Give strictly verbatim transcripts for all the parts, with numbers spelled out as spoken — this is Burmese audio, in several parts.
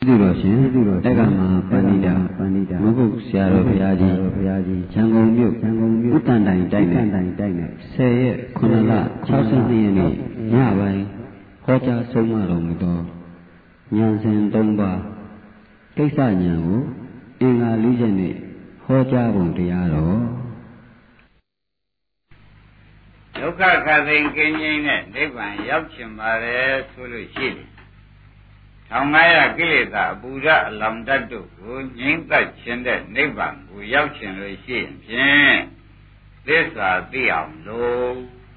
ဒီလိုရှင်တက္ကမပဏိတာမဟုတ်ဆရာတော်ဘုရားကြီးရန်ကုန်မြို့ဥတ္တန်တိုင်တိုက်နဲ့ဆယ်ရက်ခုနှစ်လ၆၂ရက်နေ့ညပိုင်းဟောကြားဆုံးမတော်မူသောဉာဏ်စဉ်သုံးပါးကိစ္စဉာဏ်ကိုအင်္ဂါလေးချက်နဲ့ဟောကြားပုံတရားတော်ဒုက္ခခသိင်ကင်းငြိမ်းတဲ့နိဗ္ဗာန်ရောက်ချင်ပါတယ်ဆိုလို့ရှိတယ်ထောင်ငါးရာကိလေသာအပူရအလောင်တတ်တို့ကိုငြိမ့်သက်ခြင်းတဲ့နိဗ္ဗာန်ကိုရောက်ချင်လို့ရှိရင်ဖြင့်သစ္စာသိအောင်လို့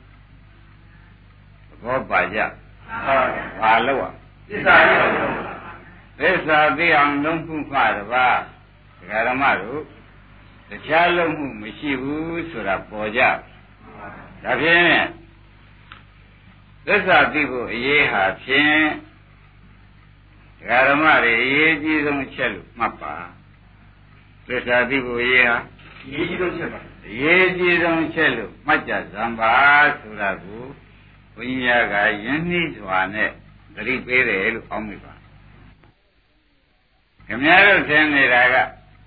ဘောပါကြဘာလို့อ่ะသစ္စာသိအောင်သစ္စာသိအောင်လုံးမှုမှတပါးဒကာဓမ္မတို့တရားလုံးမှုမရှိဘူးဆိုတာပေါ်ကြဒါဖြင့်သစ္စာသိဖို့အရေးဟာဖြင့်ဒကာဓမ္မတွေအရေးကြီးဆုံးအချက်လို့မှတ်ပါသစ္စာသိဖို့အရေးဟာအရေးကြီးဆုံးချက်ပါအရေးကြီးဆုံးအချက်လို့မှတ်ကြစမ်းပါဆိုတာကိုဘုရားကယဉ်နှီးစွာနဲ့သတိပေးတယ်လို့အောက်မိပါခင်ဗျားတို့သင်နေတာက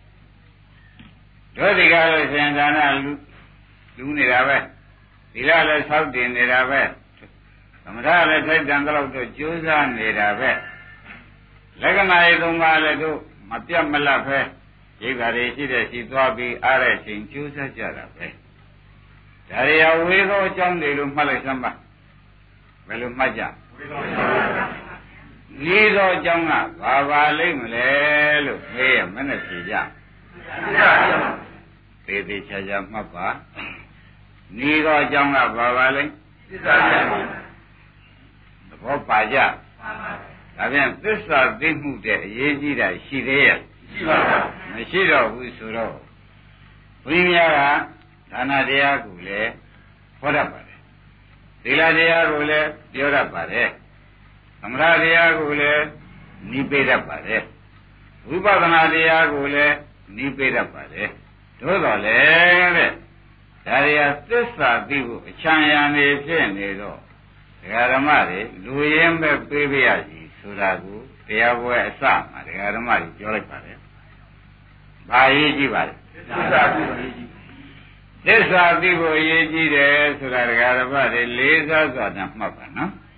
တို့ဒီကားလို့ရှင်ဒါနလူလူနေတာပဲဒီလားလည်းဆောက်တင်နေတာပဲသမထလည်းထိုက်တန်တော့တို့ကြိုးစားနေတာပဲလက္ခဏာရေးသုံးပါးလည်းတို့မပြတ်မလတ်ပဲရိပ်ပါတွေရှိတဲ့ရှိသွားပြီးအားတဲ့ချိန်ကြိုးစားကြတာပဲဒါရီအဝေသောအကြောင်းတွေလို့မှတ်လိုက်စမ်းပါဘယ်လိုမှတ်ကြဝေသောအကြောင်းဤသောအကြောင်းကဘာပါလိမ့်မလဲလို့မေးရမနဲ့ဖြေကြသေသေးချာချာမှတ်ပါဤသောအကြောင်းကဘာပါလိမ့်သစ္စာသဘောပါကြဒါပြန်သစ္စာသိမှုတဲ့အရေးကြီးတာရှိသေးရဲ့ရှိပါဘူးမရှိတော့ဘူးဆိုတော့ဘုရားကဒါနတရားကိုလည်းဟောတတ်ပါတယ်သီလတရားကိုလည်းပြောတတ်ပါတယ်သမထတရားကိုလည်းနိဗ္ဗေဒတ်ပါတယ်ဝိပဿနာတရားကိုလည်းနိဗ္ဗေဒတ်ပါတယ်သို့တော်လည်းတဲ့ဒါရီယာသစ္စာသိဖို့အချမ်းရံနေဖြစ်နေတော့ဒကာဓမ္မတွေလူရင်းပဲပေးပြရစီဆိုတာကိုတရားပွဲအစမှာဒကာဓမ္မတွေပြောလိုက်ပါတယ်။ဘာရေးကြည့်ပါလဲ။သစ္စာသိဖို့အရေးကြီး။သစ္စာသိဖို့အရေးကြီးတယ်ဆိုတာဒကာဓမ္မတွေလေးစားစွာနဲ့မှတ်ပါနော်။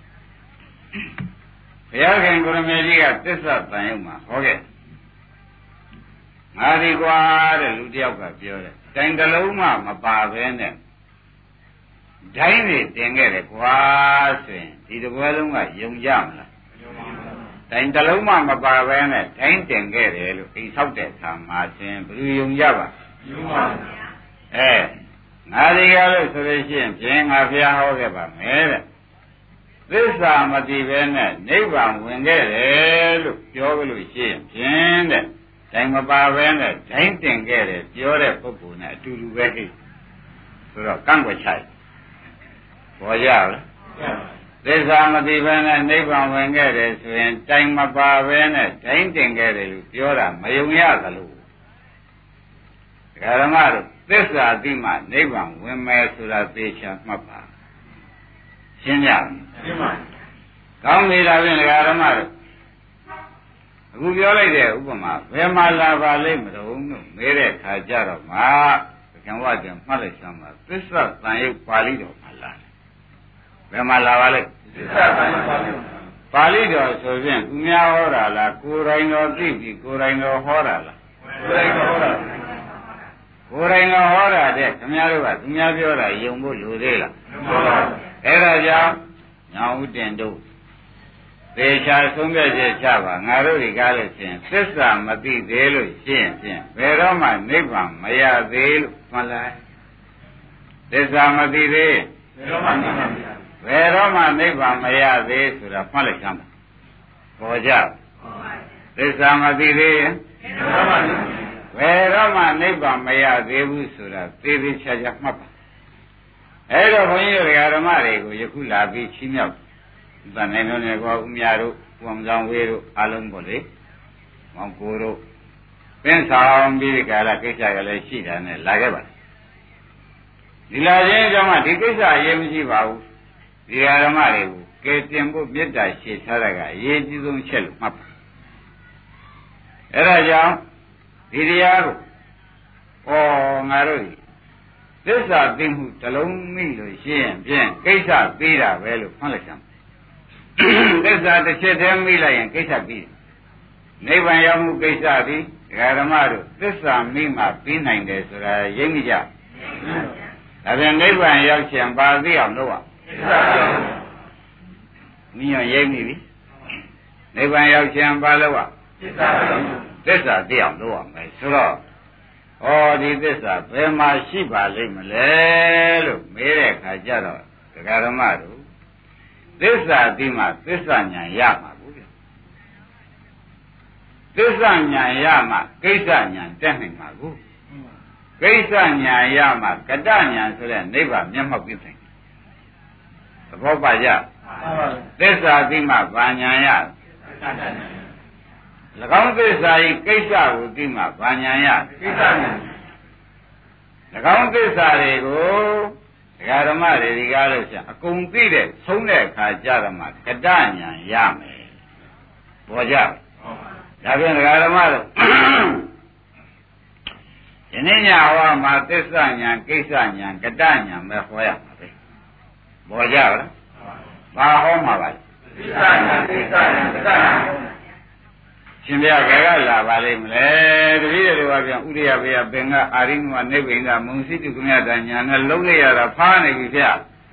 ဘုရားခင်ကိုရမေကြီးကသစ္စာတန်ရုံမှာဟောခဲ့။ငါဒီကွာတဲ့လူတယောက်ကပြောတယ်။တိုင်တလုံးမှမပါဘဲနဲ့ဒိုင်းနေတင်ခဲ့တယ်ကွာဆိုရင်ဒီတစ်ပွဲလုံးကယုံကြမလားတိုင်တလုံးမှမပါဘဲနဲ့ဒိုင်းတင်ခဲ့တယ်လို့အိမ်ဆောက်တဲ့အခါမှာရှင်ဘယ်လိုယုံကြပါယုံပါဘူးအဲငါဒီကားလို့ဆိုလို့ရှိရင်ဖြင့်ငါဘုရားဟောခဲ့ပါမယ်တဲ့သစ္စာမသိဘဲနဲ့နိဗ္ဗာန်ဝင်ခဲ့တယ်လို့ပြောလို့ရှိရင်ဖြင့်တဲ့ဒိုင်မပါဘဲနဲ့ဒိုင်းတင်ခဲ့တယ်ပြောတဲ့ပုဂ္ဂိုလ်နဲ့အတူတူပဲဟိဆိုတော့ကန့်ကွက်ချိုက်ပေါ်ကြလားသစ္စာမသိဘဲနဲ့နိဗ္ဗာန်ဝင်ခဲ့တယ်ဆိုရင်တိုင်မပါဘဲနဲ့ဒိုင်းတင်ခဲ့တယ်လို့ပြောတာမယုံရသလိုဒကာဓမ္မတို့သစ္စာသိမှနိဗ္ဗာန်ဝင်မယ်ဆိုတာသေချာမှတ်ပါရှင်းကြလားရှင်းပါကောင်းပြီဒါဖြင့်ဒကာဓမ္မတို့အခုပြောလိုက်တဲ့ဥပမာဘယ်မှာလာပါလိမ့်မလို့လို့မေးတဲ့ခါကျတော့မှကံဝတ်ပြန်မှတ်လိုက်စမ်းပါသစ္စာတန်ရုပ်ပါဠိတော်မှာလာတယ်ဘယ်မှာလာပါလိမ့်သစ္စာတန်ရုပ်ပါဠိတော်ပါဠိတော်ဆိုဖြင့်သူများဟောတာလားကိုယ်တိုင်တော်သိပြီကိုယ်တိုင်တော်ဟောတာလားကိုယ်တိုင်တော်ဟောတာကိုယ်တိုင်တော်ဟောတာတဲ့ခင်ဗျားတို့ကသူများပြောတာယုံဖို့လိုသေးလားမဟုတ်ပါဘူးအဲ့ဒါကြောင့်ညောင်ဥတင်တို့သေချာဆုံးဖြတ်ချက်ချပါငါတို့ဒီကားလို့ရှင်သစ္စာမသိသေးလို့ရှင်းဖြင့်ဘယ်တော့မှနိဗ္ဗာန်မရသေးလို့မှတ်လိုက်သစ္စာမသိသေးဘယ်တော့မှဘယ်တော့မှနိဗ္ဗာန်မရသေးဆိုတာမှတ်လိုက်ကြပါပေါ်ကြသစ္စာမသိသေးရင်ဘယ်တော့မှနိဗ္ဗာန်မရသေးဘူးဆိုတာသေသေးချာချာမှတ်ပါအဲ့တော့ဘုန်းကြီးတို့ဓမ္မတွေကိုယခုလာပြီးချီးမြှောက်ဗန်နိုင်တို့နဲ့ကောဦးမြတို့ဘုံဆောင်ဝေးတို့အလုံးပေါ့လေမောင်ကိုတို့ပင်းဆောင်ပြီးဒီကာလကိစ္စကလည်းရှိတာနဲ့လာခဲ့ပါဒီလာခြင်းကြောင့်မှဒီကိစ္စအရေးမရှိပါဘူးဒီဓမ္မတွေကိုကဲတင်ဖို့မေတ္တာရှေ့ထားတာကအရေးကြီးဆုံးချက်လို့မှတ်ပါအဲ့ဒါကြောင့်ဒီတရားကိုဩငါတို့သစ္စာသိမှုတလုံးမိလို့ရှိရင်ဖြင့်ကိစ္စပြီးတာပဲလို့ဖွင့်လိုက်ကြမှာသစ္စာတစ်ချက်တည်းမိလိုက်ရင်ကိစ္စပြီးနိဗ္ဗာန်ရောက်မှုကိစ္စပြီးဒကာဓမ္မတို့သစ္စာမိမှပြီးနိုင်တယ်ဆိုတာရိပ်မိကြဒါပြန်နိဗ္ဗာန်ရောက်ချင်ပါသိအောင်လုပ်ရမိရရိပ်မိပြီနိဗ္ဗာန်ရောက်ချင်ပါလို့ရသစ္စာသိအောင်လုပ်ရမယ်ဆိုတော့ဩဒီသစ္စာဘယ်မှာရှိပါလိမ့်မလဲလို့မေးတဲ့အခါကျတော့ဒကာဓမ္မတို့သစ္စာသိမှသစ္စာဉာဏ်ရမှာဘူးဗျသစ္စာဉာဏ်ရမှကိစ္စဉာဏ်တက်နိုင်မှာဘူးကိစ္စဉာဏ်ရမှကတ္တဉာဏ်ဆိုတဲ့နိဗ္ဗာန်မျက်မှောက်ပြုနိုင်သဘောပါကြသစ္စာသိမှဘာဉာဏ်ရ၎င်းသစ္စာဤကိစ္စကိုသိမှဘာဉာဏ်ရကိစ္စဉာဏ်၎င်းသစ္စာတွေကိုဒကာဓမ္မတွေဒီကားလို့ရှိရင်အကုန်သိတဲ့ဆုံးတဲ့အခါကြတော့မှကတ္တဉာဏ်ရမယ်ပေါ်ကြဒါပြန်ဒကာဓမ္မတို့ယနေ့ညဟောမှာသစ္စာဉာဏ်ကိစ္စဉာဏ်ကတ္တဉာဏ်ပဲဟောရမှာပဲပေါ်ကြလားဘာဟောမှာပါလဲသစ္စာဉာဏ်ကိစ္စဉာဏ်ကတ္တဉာဏ်ရှင်ဘုရားကကလာပါလိမ့်မလဲတပည့်တော်ကပြန်ဥရိယဘေယပင်ကအာရိမနိဗ္ဗိန္ဒမုံစိတုကမြတ်ညာနဲ့လုံးလိုက်ရတာဖားနေပြီဗျာ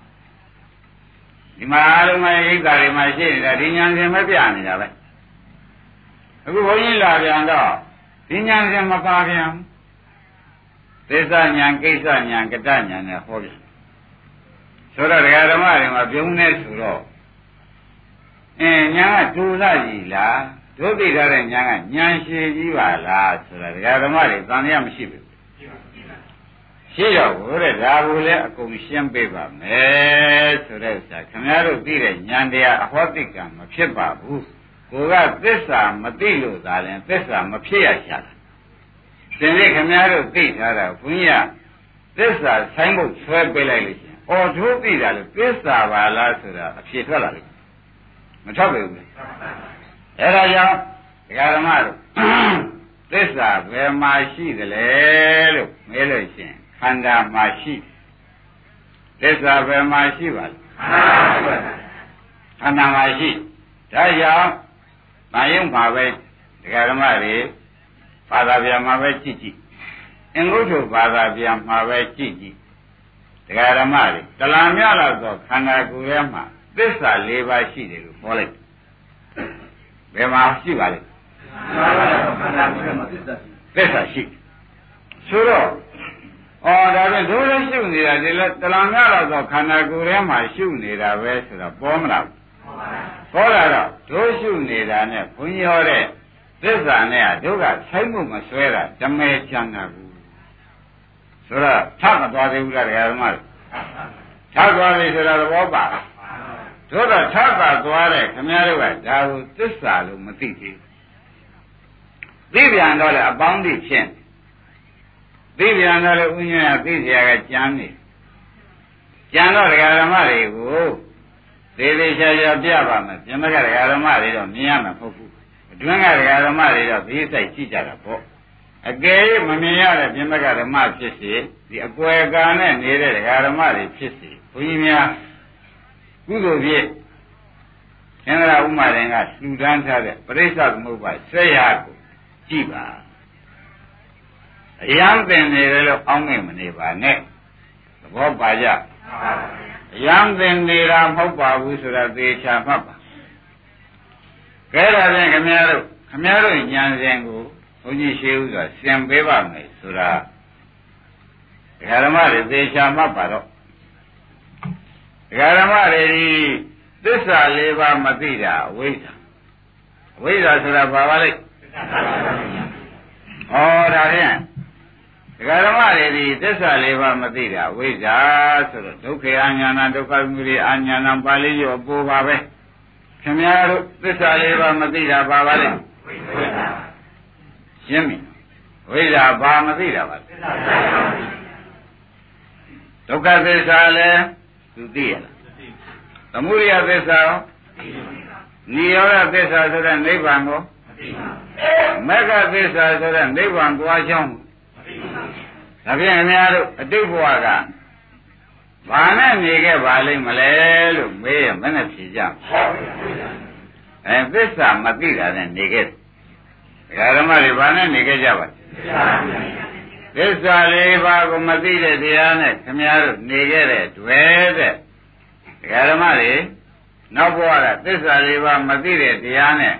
ဒီမှာအလုံးမရိပ်သာတွေမှာရှိနေတာဒီညာရှင်မပြနေတာပဲအခုဘုန်းကြီးလာပြန်တော့ဒီညာရှင်မပါပြန်သစ္စာညာကိစ္စညာကတ္တညာနဲ့ဟောပြန်ဆိုတော့ဒကာဓမ္မတွေမှာပြုံးနေဆိုတော့အင်းညာကတူလာကြီးလားဒုသိထားတဲ့ညာကညာရှည်ကြီးပါလားဆိုတာဒကာဓမ္မတွေသံဃာမရှိဘူးရှိတော့ဘုရားဒါကိုလည်းအကုန်ရှင်းပေးပါမယ်ဆိုတဲ့ဥစ္စာခင်ဗျားတို့သိတဲ့ညာတရားအဟောတိကံမဖြစ်ပါဘူးကိုကသစ္စာမသိလို့သာလဲသစ္စာမဖြစ်ရရှာတာသင်လေးခင်ဗျားတို့သိထားတာဘုရားသစ္စာဆိုင်ဖို့ဆွဲပေးလိုက်လို့ရှိရင်အော်တို့သိတာလို့သစ္စာပါလားဆိုတာအဖြေထွက်လာလိမ့်မထွက်ပါဘူးအဲ့ဒါကြောင့်ဒကာဓမ္မတို့သစ္စာဘယ်မှာရှိသလဲလို့မေးလို့ရှိရင်ခန္ဓာမှာရှိသစ္စာဘယ်မှာရှိပါလဲခန္ဓာမှာရှိဒါကြောင့်မယုံမှာပဲဒကာဓမ္မတွေဘာသာပြန်မှာပဲကြည့်ကြည့်အင်္ဂုတ္တဘာသာပြန်မှာပဲကြည့်ကြည့်ဒကာဓမ္မတွေတလံမြလောက်သောခန္ဓာကိုယ်ထဲမှာသစ္စာ၄ပါးရှိတယ်လို့ပြောလိုက်ဘယ်မှာရှိပါလဲသစ္စာရှိဆိုတော့အော်ဒါပြန်ဒုလည်းရှုနေတာဒီလဲတလံများတော့ခန္ဓာကိုယ်ထဲမှာရှုနေတာပဲဆိုတော့ပေါ်မလားပေါ်လာတော့ဒုရှုနေတာနဲ့ဘုန်းကြီးဟောတဲ့သစ္စာနဲ့ကဒုကဆိုင်မှုမဆွဲတာဓမဲချမ်းသာဘူးဆိုတော့ထပ်မသွားသေးဘူးလားဒကာဓမ္မတွေထပ်သွားပြီဆိုတော့သဘောပါတို့တော့ထပ်ပါသွားတဲ့ခင်ဗျားတို့ကဒါကိုသစ္စာလို့မသိသေးဘူးသိပြန်တော့လေအပေါင်းသိဖြစ်သိပြန်တော့လေဥညွှန်းရသိเสียကကြမ်းနေကြမ်းတော့ဒကာဓမ္မတွေကိုသေသေးချာချာပြပါမယ်ပြမကဒကာဓမ္မတွေတော့မြင်ရမှာမဟုတ်ဘူးအတွင်းကဒကာဓမ္မတွေတော့ဘေးဆိုင်ကြည့်ကြတာပေါ့အကယ်၍မမြင်ရတဲ့ပြမကဓမ္မဖြစ်စေဒီအကွယ်ကာနဲ့နေတဲ့ဒကာဓမ္မတွေဖြစ်စေဘုန်းကြီးများကုသိုလ်ဖြင့်သင်္ဃာဥမာရင်ကလှူဒန်းထားတဲ့ပရိစ္ဆေသမုပ္ပါဆက်ရကိုကြည့်ပါအယံပင်နေတယ်လို့အောင်းမိတ်မနေပါနဲ့သဘောပါကြအယံပင်နေတာမဟုတ်ပါဘူးဆိုတာသေချာမှတ်ပါကဲဒါဖြင့်ခင်ဗျားတို့ခင်ဗျားတို့ဉာဏ်စဉ်ကိုဘုန်းကြီးရှိဥစွာသင်ပေးပါမယ်ဆိုတာဓမ္မတွေသေချာမှတ်ပါတော့ဒကာဓမ္မတွေဒီသစ္စာလေးပါးမသိတာအဝိဇ္ဇာအဝိဇ္ဇာဆိုတာဘာပါလဲဟောဒါဖြင့်ဒကာဓမ္မတွေဒီသစ္စာလေးပါးမသိတာအဝိဇ္ဇာဆိုတော့ဒုက္ခအညာဏဒုက္ခသမုဒယအညာဏပါဠိရောအပေါ်ပါပဲခင်ဗျားတို့သစ္စာလေးပါးမသိတာဘာပါလဲရှင်းပြီဝိဇ္ဇာဘာမသိတာပါလဲဒုက္ခသစ္စာလည်းသူသိရလားသမုဒယသစ္စာရောနိရောဓသစ္စာဆိုတဲ့နိဗ္ဗာန်ကိုမက္ခသစ္စာဆိုတဲ့နိဗ္ဗာန်သွားချောင်းဒါဖြင့်အများတို့အတိတ်ဘဝကဘာနဲ့နေခဲ့ပါလိမ့်မလဲလို့မေးရင်မနဲ့ဖြေကြအဲသစ္စာမသိတာနဲ့နေခဲ့တယ်ဓမ္မတွေဘာနဲ့နေခဲ့ကြပါသစ္စာလေးပါးကိုမသိတဲ့တရားနဲ့ခင်ဗျားတို့နေခဲ့တဲ့တွေ့တဲ့ဓမ္မတွေနောက်ဘဝကသစ္စာလေးပါးမသိတဲ့တရားနဲ့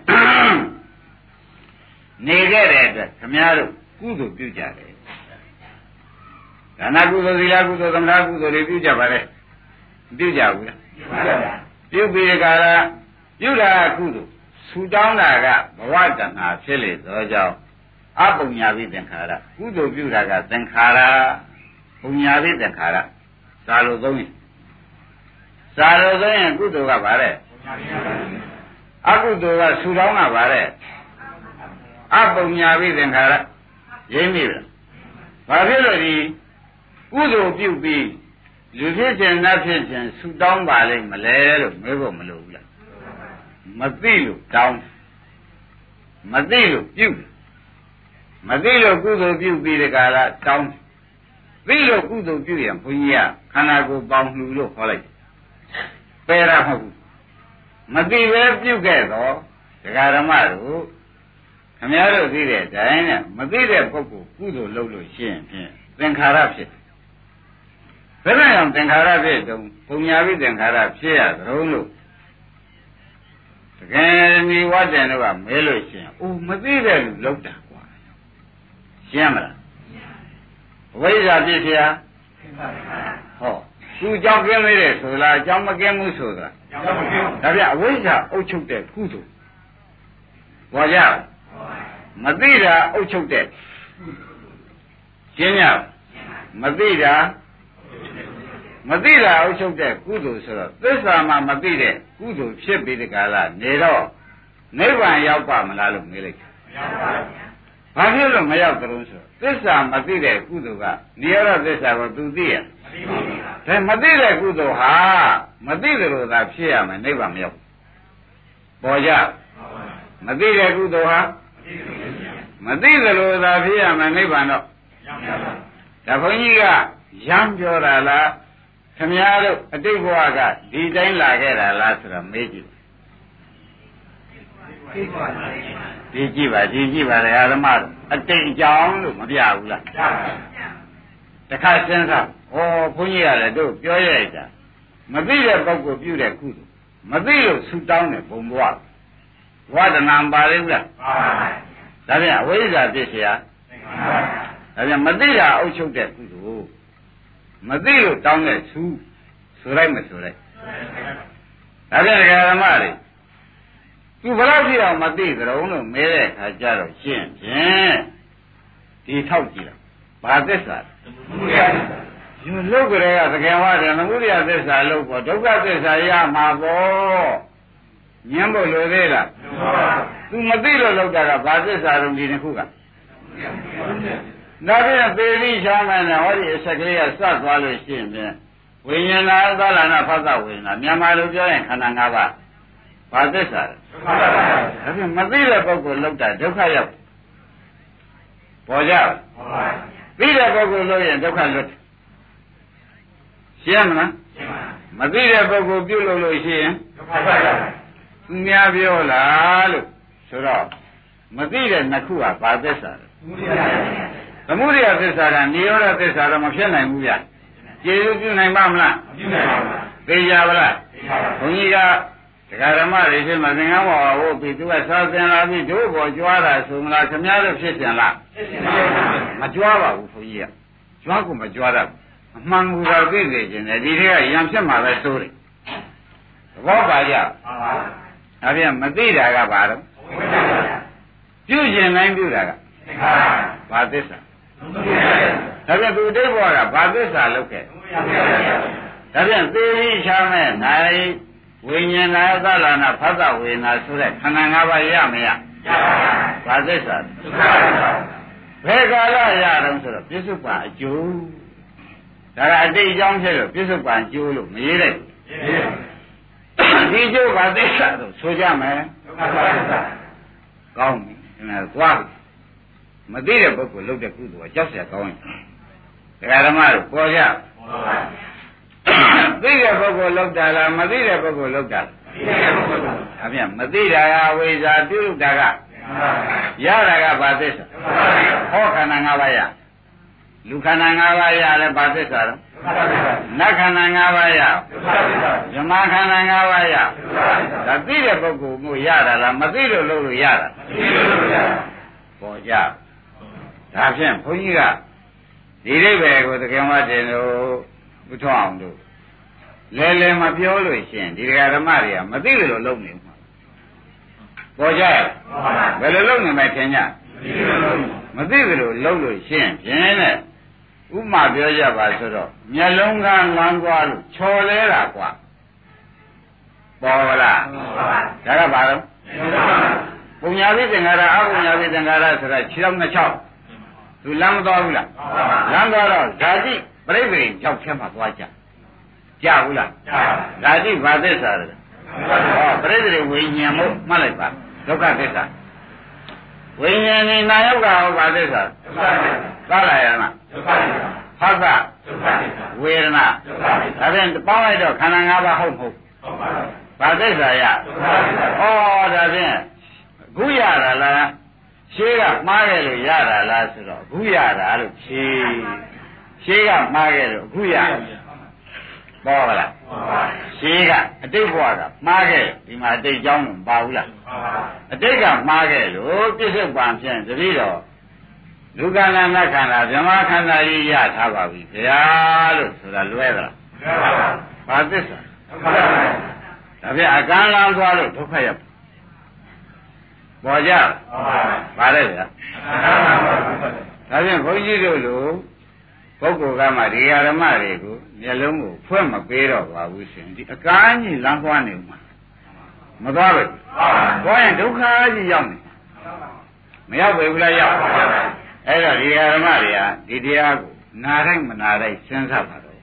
နေခဲ့တဲ့အတွက်ခင်ဗျားတို့ကုသိုလ်ပြုကြတယ်ဒါနကုသိုလ်သီလကုသိုလ်သမထကုသိုလ်တွေပြုကြပါလေပြုကြဘူးလားပြုပြီးကြတာပြုတာကုသိုလ်ဆူတောင်းတာကဘဝတဏှာဖြစ်လေသောကြောင့်အပုညာပိသင်္ခါရကုသိုလ်ပြုတာကသင်္ခါရပုညာပိသင်္ခါရစာလို့သုံးရင်စာလို့သုံးရင်ကုသိုလ်ကဗါတဲ့အကုသိုလ်ကဆူတောင်းတာဗါတဲ့အပုညာပိသင်္ခါရရင်းမိလားဘာဖြစ်လို့ဒီကုသိုလ်ပြုပြီးလူဖြစ်ခြင်းနတ်ဖြစ်ခြင်းဆူတောင်းပါလိမ့်မလဲလို့မေးဖို့မလိုဘူးလားမသိလို့တောင်းမသိလို့ပြုမသိလို့ကုသိုလ်ပြုပြီးတဲ့ကာလတောင်းသိလို့ကုသိုလ်ပြုရင်ဘုန်းကြီးကခန္ဓာကိုယ်ပေါင်းလှူလို့ခေါ်လိုက်ပယ်ရမဟုတ်ဘူးမသိပဲပြုခဲ့တော့ဒကာဓမ္မတို့ခမည်းတော်သိတဲ့အတိုင်းနဲ့မသိတဲ့ပုဂ္ဂိုလ်ကုသိုလ်လုပ်လို့ရှိရင်ဖြင့်သင်္ခါရဖြစ်ဘယ်နဲ့အောင်သင်္ခါရဖြစ်တုံးပုံညာပိသင်္ခါရဖြစ်ရသလုံးလို့တကယ်ဒီဝတ်တယ်တော့ကမဲလို့ရှိရင်အိုးမသိတဲ့လူလောက်တာကွာရှင်းမလားဝိဇ္ဇာဖြစ်เสียဟောသူကြောင့်ကင်းသေးတယ်ဆိုလားအကြောင်းမကင်းဘူးဆိုတာကြောင့်မကင်းဒါပြအဝိဇ္ဇာအုပ်ချုပ်တဲ့ကုသိုလ်ဘောကြမသိတာအုပ်ချုပ်တဲ့ရှင်းရမသိတာမသိတာအုပ်ချုပ်တဲ့ကုသိုလ်ဆိုတော့သစ္စာမှမသိတဲ့ကုသိုလ်ဖြစ်ပြီးတဲ့ကာလနေတော့နိဗ္ဗာန်ရောက်ပါမလားလို့မေးလိုက်တယ်မရောက်ပါဘူးဘာဖြစ်လို့မရောက်ကြလို့ဆိုသစ္စာမသိတဲ့ကုသိုလ်ကနေရသစ္စာကိုသူသိရမသိပါဘူးဒါမသိတဲ့ကုသိုလ်ဟာမသိတယ်လို့သာဖြစ်ရမယ်နိဗ္ဗာန်မရောက်ပေါ်ကြမသိတဲ့ကုသိုလ်ဟာမသိတယ်လို့သာဖြစ်ရမယ်နိဗ္ဗာန်တော့ဒါဘုန်းကြီးကရမ်းပြောတာလားခမည်းတော်အတိတ်ဘဝကဒီတိုင်းလာခဲ့တာလားဆိုတော့မေးကြည့်ဒီကြည့်ပါဒီကြည့်ပါလေအာရမအတိတ်အကြောင်းလို့မပြဘူးလားပြပါဘူးတခါစဉ်းစားဩဘုန်းကြီးကလည်းတို့ပြောရလိုက်တာမသိတဲ့ပုဂ္ဂိုလ်ပြုတဲ့ကုသိုလ်မသိလို့ဆူတောင်းတဲ့ဘုံဘဝဝဒနာပါလိမ့်လားပါပါဒါပြန်အဝိဇ္ဇာဖြစ်เสียဒါပြန်မသိတာအုပ်ချုပ်တဲ့ကုသိုလ်မသိလို့တောင်းတဲ့ဆူဆိုလိုက်မဆိုလိုက်ဒါပြန်ဓမ္မတွေသူဘယ်လောက်ကြည့်အောင်မသိကြုံလို့မဲတဲ့အခါကျတော့ရှင်းဖြင့်ဒီထောက်ကြည့်တာဘာသစ္စာယူလုတ်ကြတဲ့ကသခင်ဝါတယ်သမုဒယသစ္စာလုတ်ပေါ်ဒုက္ခသစ္စာရမှာပေါ့ညံဖို့လိုသေးလားသူမသိလို့လုတ်တာကဘာသစ္စာတုံးဒီနှစ်ခုကနောက်ပြန်ပေလိရှားမယ်နဲ့ဟောဒီအစကလေးကစသွားလို့ရှိရင်ဖြင့်ဝိညာဏသလနာဖသဝိညာဏမြန်မာလိုပြောရင်ခန္ဓာ၅ပါးဘာသစ္စာလဲဒါပြန်မသိတဲ့ပုဂ္ဂိုလ်လောက်တာဒုက္ခရောက်ပေါ်ကြသိတဲ့ပုဂ္ဂိုလ်လို့ရင်ဒုက္ခလွတ်ရှင်းမလားမသိတဲ့ပုဂ္ဂိုလ်ပြုလို့လို့ရှိရင်ဒုက္ခရောက်သူများပြောလားလို့ဆိုတော့မသိတဲ့နှစ်ခုကဘာသစ္စာလဲသမုဒယသစ္စာကနိရောဓသစ္စာတော့မဖြစ်နိုင်ဘူးဗျကျေစုပြုနိုင်ပါမလားမပြုနိုင်ပါဘူးသိကြပါလားသိပါပါဘုန်းကြီးကဒကာဓမ္မတွေဖြစ်မှာသင်္ကန်းပေါ်ဟုတ်ပြီသူကစားသင်လာပြီတို့ပေါ်ကြွားတာဆိုမလားခမည်းတော်ဖြစ်ပြန်လားဖြစ်ပြန်ပါဘူးမကြွားပါဘူးဘုန်းကြီးကကြွားကိုမကြွားတတ်အမှန်ကိုယ်သိသိခြင်းနဲ့ဒီတွေကရံဖြစ်မှာပဲဆိုတယ်သဘောပါကြပါပါဒါပြန်မသိတာကဘာတော့ပြုခြင်းတိုင်းပြုတာကဘာသစ္စာဒါပြန်သူတိတ်ဘဝကဘာသစ္စာလုပ်ခဲ့ဒါပြန်သေပြီးချမ်းမဲ့နိုင်ဝိညာဏသလနာဖသဝေနာဆိုတဲ့ခန္ဓာ၅ပါးရမရဘာသစ္စာဘယ်ကာလရတော့ဆိုတော့ပြစ္ဆုတ်ပန်အကျိုးဒါကအတိတ်အကြောင်းဖြစ်လို့ပြစ္ဆုတ်ပန်အကျိုးလို့မရေးလိုက်ဒီကျိုးဘာသစ္စာတော့ဆိုကြမယ်ကောင်းပြီနာသွားမသိတဲ့ပုဂ္ဂိုလ်လုပ်တဲ့ကုသိုလ်ကကြောက်เสียကောင်းရင်ဒကာဓမ္မတို့ပေါ်ကြသိတဲ့ပုဂ္ဂိုလ်လုပ်တာလားမသိတဲ့ပုဂ္ဂိုလ်လုပ်တာလားဒါပြန်မသိတာကဝိဇ္ဇာပြုလုပ်တာကရတာကဘာသစ္စာဟောခန္ဓာ၅ပါးရလူခန္ဓာ၅ပါးရလည်းဘာသစ္စာလဲနတ်ခန္ဓာ၅ပါးရဇမခန္ဓာ၅ပါးရဒါသိတဲ့ပုဂ္ဂိုလ်မျိုးရတာလားမသိလို့လုပ်လို့ရတာပေါ်ကြဒါဖြင့်ဘုန်းကြီးကဒီအိဗယ်ကိုတကယ်မှတင်လို့ဥထောင်းအောင်တို့လဲလဲမပြောလို့ရှင်ဒီဒကာဓမ္မတွေကမသိလို့လုပ်နေမှာပေါ်ကြဘယ်လိုလုပ်နေမှထင်ကြမသိလို့လုပ်လို့ရှင်ဖြင့်တဲ့ဥမာပြောကြပါဆိုတော့မျက်လုံးကလမ်းသွားလို့ချော်လဲတာကွာပေါ်လားဒါကဘာလို့ပုံညာပိသင်္ကာရအပုံညာပိသင်္ကာရဆိုတာခြေထောက်နှစ်ချောက်သူလမ်းမသွားဘူးလားလမ်းသွားတော့ဓာတိပြိပ္ပိကြောက်ထဲမှာသွားကြကြဘူးလားဓာတိဘာသစ္စာလဲဟောပြိပ္ပိဝိညာဉ်မို့မှတ်လိုက်ပါဒုက္ခသစ္စာဝိညာဉ်နဲ့နာယုတ်ကဟောဘာသစ္စာသာလယနာဖသဝေဒနာဒါဖြင့်ပေါင်းလိုက်တော့ခန္ဓာ၅ပါးဟုတ်မဟုတ်ဘာသစ္စာရဩဒါဖြင့်အခုရတာလားရှင်းကမှားခဲ့လို့ရတာလားဆိုတော့အခုရတာလို့ဖြေရှင်းကမှားခဲ့လို့အခုရပေါ်ပါလားရှင်းကအတိတ်ဘဝကမှားခဲ့ဒီမှာအတိတ်အကြောင်းမပါဘူးလားအတိတ်ကမှားခဲ့လို့ပြစ္ဆုတ်ပံဖြင့်တတိတော့လူခန္ဓာနတ်ခန္ဓာဗြဟ္မာခန္ဓာကြီးရထားပါပြီဗျာလို့ဆိုတာလွဲသလားဘာသစ္စာဒါဖြင့်အကံလမ်းသွားလို့ဒုက္ခရောက်ပေါ်ကြပါလေဗျာဒါဖြင့်ဘုန်းကြီးတို့လိုပုဂ္ဂိုလ်ကမှဒီဓမ္မတွေကိုမျက်လုံးကိုဖွင့်မပေးတော့ပါဘူးရှင်ဒီအကန်းကြီးလမ်းသွားနေမှာမသွားဘူးသွားရင်ဒုက္ခကြီးရောက်နေမရောက်ပြီဘူးလားရောက်အဲ့တော့ဒီဓမ္မတွေကဒီတရားကိုနာတိုင်းမနာတိုင်းစဉ်းစားပါတော့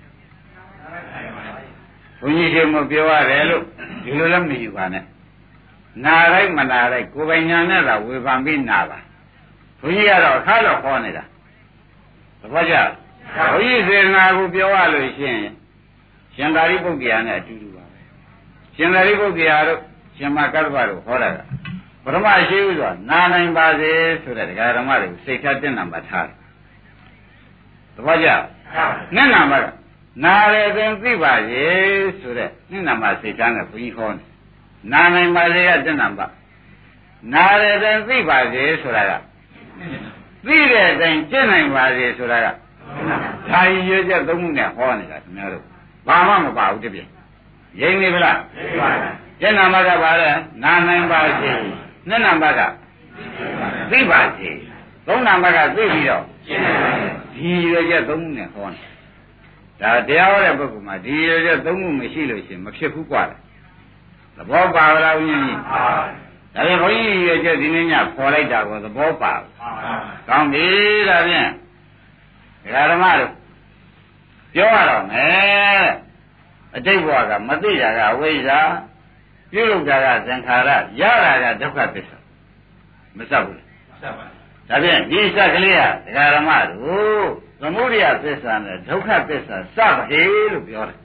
ဘုန်းကြီးတို့မပြောရတယ်လို့ဒီလိုလည်းမယူပါနဲ့နာတိုင်းမနာတိုင်းကိုယ်ပိုင်ညာနဲ့သာဝေဖန်ပြီးနာပါဘုန်းကြီးကတော့အခါတော့ခေါ်နေတာသဘောကျဘုန်းကြီးစေနာကိုပြောရလို့ရှိရင်ရှင်သာရိပုတ္တရာနဲ့အတူတူပါပဲရှင်သာရိပုတ္တရာတို့ရှင်မကတ္တဗတို့ဟောတာကပရမရှိဥစွာနာနိုင်ပါစေဆိုတဲ့ဒကာဓမ္မတွေကိုစိတ်ထားတင်နံပါတ်ထားတယ်သဘောကျနှစ်နံပါတ်နာရတဲ့သိပါစေဆိုတဲ့နှစ်နံပါတ်စိတ်ထားနဲ့ဘုန်းကြီးဟောတယ်နာနိုင်ပါလေကတဏ္ဍပါနာရတဲ့သိပါစေဆိုတာကသိတဲ့အတိုင်းကျင့်နိုင်ပါစေဆိုတာကဒါရည်ရွယ်ချက်သုံးခုနဲ့ဟောနေတာခင်ဗျားတို့ဘာမှမပါဘူးတပြည့်ရိမ့်နေဗလားရိမ့်ပါပါကျင့်နာမကပါလေနာနိုင်ပါစေနှစ်နံပါတ်ကသိပါစေသုံးနံပါတ်ကသိပြီးတော့ကျင့်နိုင်ပါစေဒီရည်ရွယ်ချက်သုံးခုနဲ့ဟောနေတာဒါတရားဟောတဲ့ပုဂ္ဂိုလ်မှာဒီရည်ရွယ်ချက်သုံးခုမရှိလို့ရှိရင်မဖြစ်ဘူးกว่าသဘောပါလားဦးကြီးဒါပြန်ဘုန်းကြီးရဲ့ကျက်ဒီနေ့ညပေါ်လိုက်တာကိုသဘောပါကောင်းပြီဒါပြန်ဒကာဓမ္မတို့ပြောရတော့မယ်အတိတ်ဘဝကမသိတာကအဝိဇ္ဇာပြုလုပ်တာကသင်္ခါရရတာကဒုက္ခသစ္စာမစပ်ဘူးလားစပ်ပါဒါပြန်ဒီစက်ကလေးကဒကာဓမ္မတို့သမုဒယသစ္စာနဲ့ဒုက္ခသစ္စာစပ်ပါဟေလို့ပြောတယ်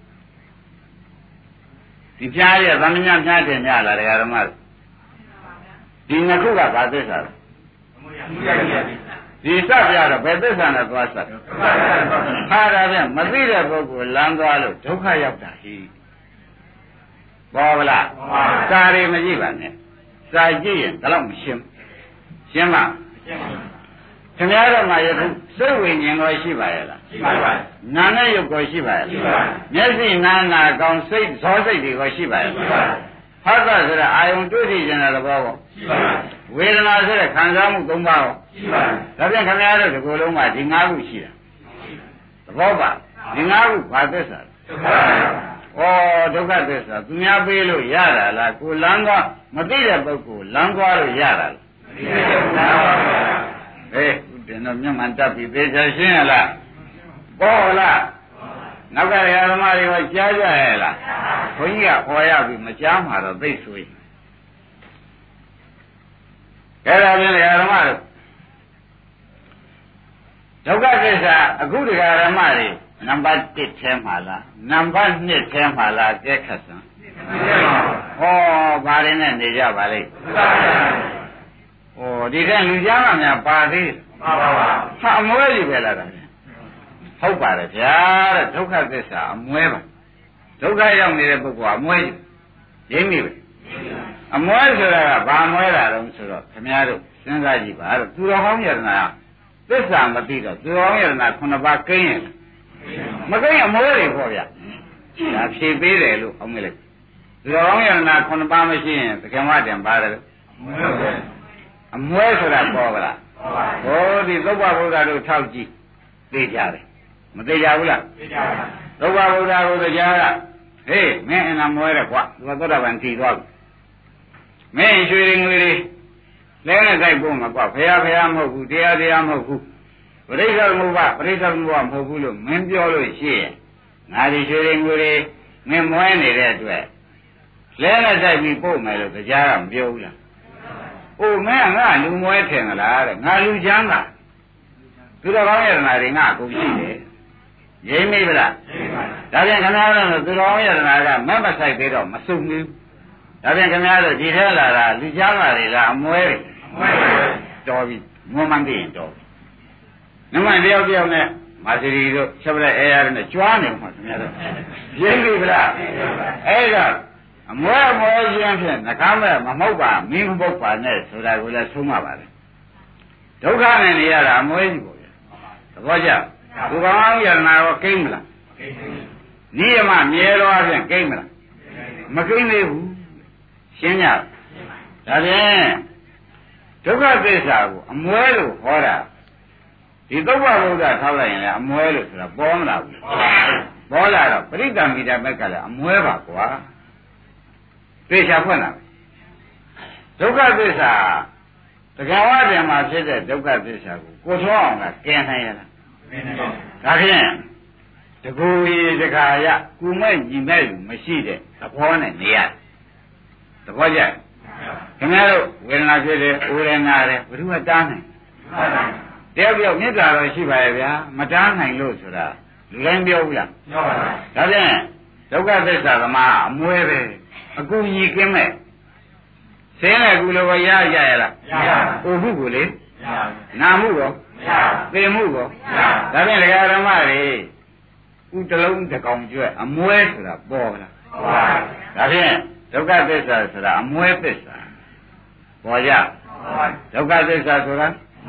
ဒီပြားရဲ့သမညာပြားတင်ကြလားဒကာဓမ္မဒီနှစ်ခုကဘာသစ္စာလဲဒီစပြတော့ဘယ်သစ္စာနဲ့သွားစပ်ခါတာပြန်မသိတဲ့ပုဂ္ဂိုလ်လမ်းသွားလို့ဒုက္ခရောက်တာဟိပေါ်ဗလားစာရီမကြည့်ပါနဲ့စာကြည့်ရင်ဒါတော့မရှင်းရှင်းပါခင်ဗျားတို့မှာယခုစိတ်ဝိညာဉ်ကိုရှိပါရဲ့လားရှိပါပါနာနဲ့ရုပ်ကိုရှိပါရဲ့ရှိပါမျက်စိနာနာကောင်းစိတ်ဇောစိတ်တွေကိုရှိပါရဲ့ရှိပါဖတ်တာဆိုတဲ့အာယုံတွေ့သိခြင်းတဲ့သဘောပေါ့ရှိပါဝေဒနာဆိုတဲ့ခံစားမှုသုံးပါးပေါ့ရှိပါဒါပြန်ခင်ဗျားတို့ဒီကိုယ်လုံးမှာဒီ၅ခုရှိတာသဘောပါဒီ၅ခုဘာသစ္စာဒုက္ခဩဒုက္ခသစ္စာသူများပေးလို့ရတာလားကိုလမ်းသွားမသိတဲ့ပုဂ္ဂိုလ်လမ်းသွားလို့ရတာလားမသိပါဘူးအေးတင်တော့မျက်မှန်တက်ပြီးသေချာရှင်းရလားပေါ်လားနောက်ကရဓမ္မတွေကကြားကြရဲ့လားဘုန်းကြီးကဟောရပြီမကြားမှာတော့သိဆိုရင်အဲ့ဒါဖြင့်ဓမ္မတို့ဒုက္ခသစ္စာအခုဓမ္မတွေနံပါတ်တစ်ထဲမှာလားနံပါတ်နှစ်ထဲမှာလားကဲခတ်စမ်းဟောဘာရင်းနဲ့နေကြပါလိမ့်ဟောဒီကလူကြားမှများပါသေးပါပါပါဟာအမွဲကြီးပဲလားဟုတ်ပါတယ်ဗျာတဲ့ဒုက္ခသစ္စာအမွဲပါဒုက္ခရောက်နေတဲ့ပုဂ္ဂိုလ်အမွဲရင်းမိပဲအမွဲဆိုတာကဘာမွဲတာတော့ဆိုတော့ခင်ဗျားတို့စဉ်းစားကြည့်ပါတော့သူတော်ဟောင်းယတနာသစ္စာမသိတော့သူတော်ဟောင်းယတနာခုနှစ်ပါးကိန်းရင်မကိန်းအမွဲတွေပေါ့ဗျာဒါဖြေပေးတယ်လို့အောင်မလိုက်သူတော်ဟောင်းယတနာခုနှစ်ပါးမရှိရင်သခင်မတန်ပါတယ်အမွဲဆိုတာပေါ်ပါလားဟောဒီသုဘဗုဒ္ဓတို့ထောက်ကြည့်သိကြတယ်မသိကြဘူးလားသိကြပါသုဘဗုဒ္ဓကိုတရားကဟေးမင်းအနာမွဲတယ်ကွာသူကသောတာပန်တည်သွားပြီမင်းရွှေရင်ငွေတွေလဲနဲ့တိုက်ဖို့မှာကွာဖရာဖရာမဟုတ်ဘူးတရားတရားမဟုတ်ဘူးပရိစ္ဆေသမုပ္ပါပရိစ္ဆေသမုပ္ပါမဟုတ်ဘူးလို့မင်းပြောလို့ရှိရင်ငါဒီရွှေရင်ငွေတွေမင်းမွဲနေတဲ့အတွက်လဲနဲ့တိုက်ပြီးပို့မယ်လို့တရားကမပြောဘူးလားအိုမင်းငါလူမွဲထင်လားတဲ့ငါလူချမ်းသာသူတော်ကောင်းယတနာတွေငါအကုန်ရှိတယ်ရိမ့်မိဗလားဒါပြန်ခင်ဗျားတို့သူတော်ကောင်းယတနာကမမဆိုင်သေးတော့မစုံဘူးဒါပြန်ခင်ဗျားတို့ဒီထဲလာတာလူချမ်းသာတွေလားအမွဲတွေအမွဲတော်ပြီငုံမှန်းသိရင်တော်နမတယောက်တယောက်နဲ့မာစီရီတို့ချက်ပလက်အဲရနဲ့ကြွားနေမှာခင်ဗျားတို့ရိမ့်မိဗလားအဲ့ဒါအမွဲအမွဲချင်းဖြင့်နှကားမဲ့မဟုတ်ပါမင်းမဟုတ်ပါနဲ့ဆိုတာကိုလည်းဆုံးမပါလေဒုက္ခနဲ့နေရတာအမွဲကြီးပေါ့ဗျာသဘောကျဘုရားယရနာရောကိမ့်မလားကိမ့်ပါဘူးနိယမမြဲတော်အပြင်ကိမ့်မလားမကိမ့်သေးဘူးရှင်းကြဒါဖြင့်ဒုက္ခသစ္စာကိုအမွဲလို့ဟောတာဒီသုဘဗုဒ္ဓထောက်လိုက်ရင်လည်းအမွဲလို့ဆိုတာပေါ်မလာဘူးပေါ်လာတော့ပရိသမိတာဘက်ကလည်းအမွဲပါကွာသိချာဖွင့်လာဒုက္ခသစ္စာတက္ကဝတည်းမှာဖြစ်တဲ့ဒုက္ခသစ္စာကိုကိုထောအောင်ကကဲနိုင်ရလားမနိုင်ပါဘူးဒါဖြင့်တကူရီတခါရကုမဲ့ညီမဲ့လူမရှိတဲ့သဘောနဲ့နေရတယ်သဘောကျခင်ဗျားတို့ဝေဒနာဖြစ်တယ်ဥရနာတယ်ဘယ်သူမှတားနိုင်တယောက်ပြောက်မေတ္တာတော့ရှိပါရဲ့ဗျာမတားနိုင်လို့ဆိုတာလူတိုင်းပြောဘူးလားပြောပါဘူးဒါဖြင့်ဒုက္ခသစ္စာသမားအမွဲပဲအကူညီကင်းမဲ့ဆင်းတဲ့ကူလိုပဲရရရလားမရပါဘူးဥပုကိုလေမရပါဘူးနာမှုရောမရပါဘူးသိမှုရောမရပါဘူးဒါဖြင့်ဒကာဓမ္မတွေဥတလုံးတကောင်ကျွဲ့အမွဲဆိုတာပေါ်လားပေါ်ပါဘူးဒါဖြင့်ဒုက္ခသစ္စာဆိုတာအမွဲသစ္စာပေါ်ကြဒုက္ခသစ္စာဆိုတာ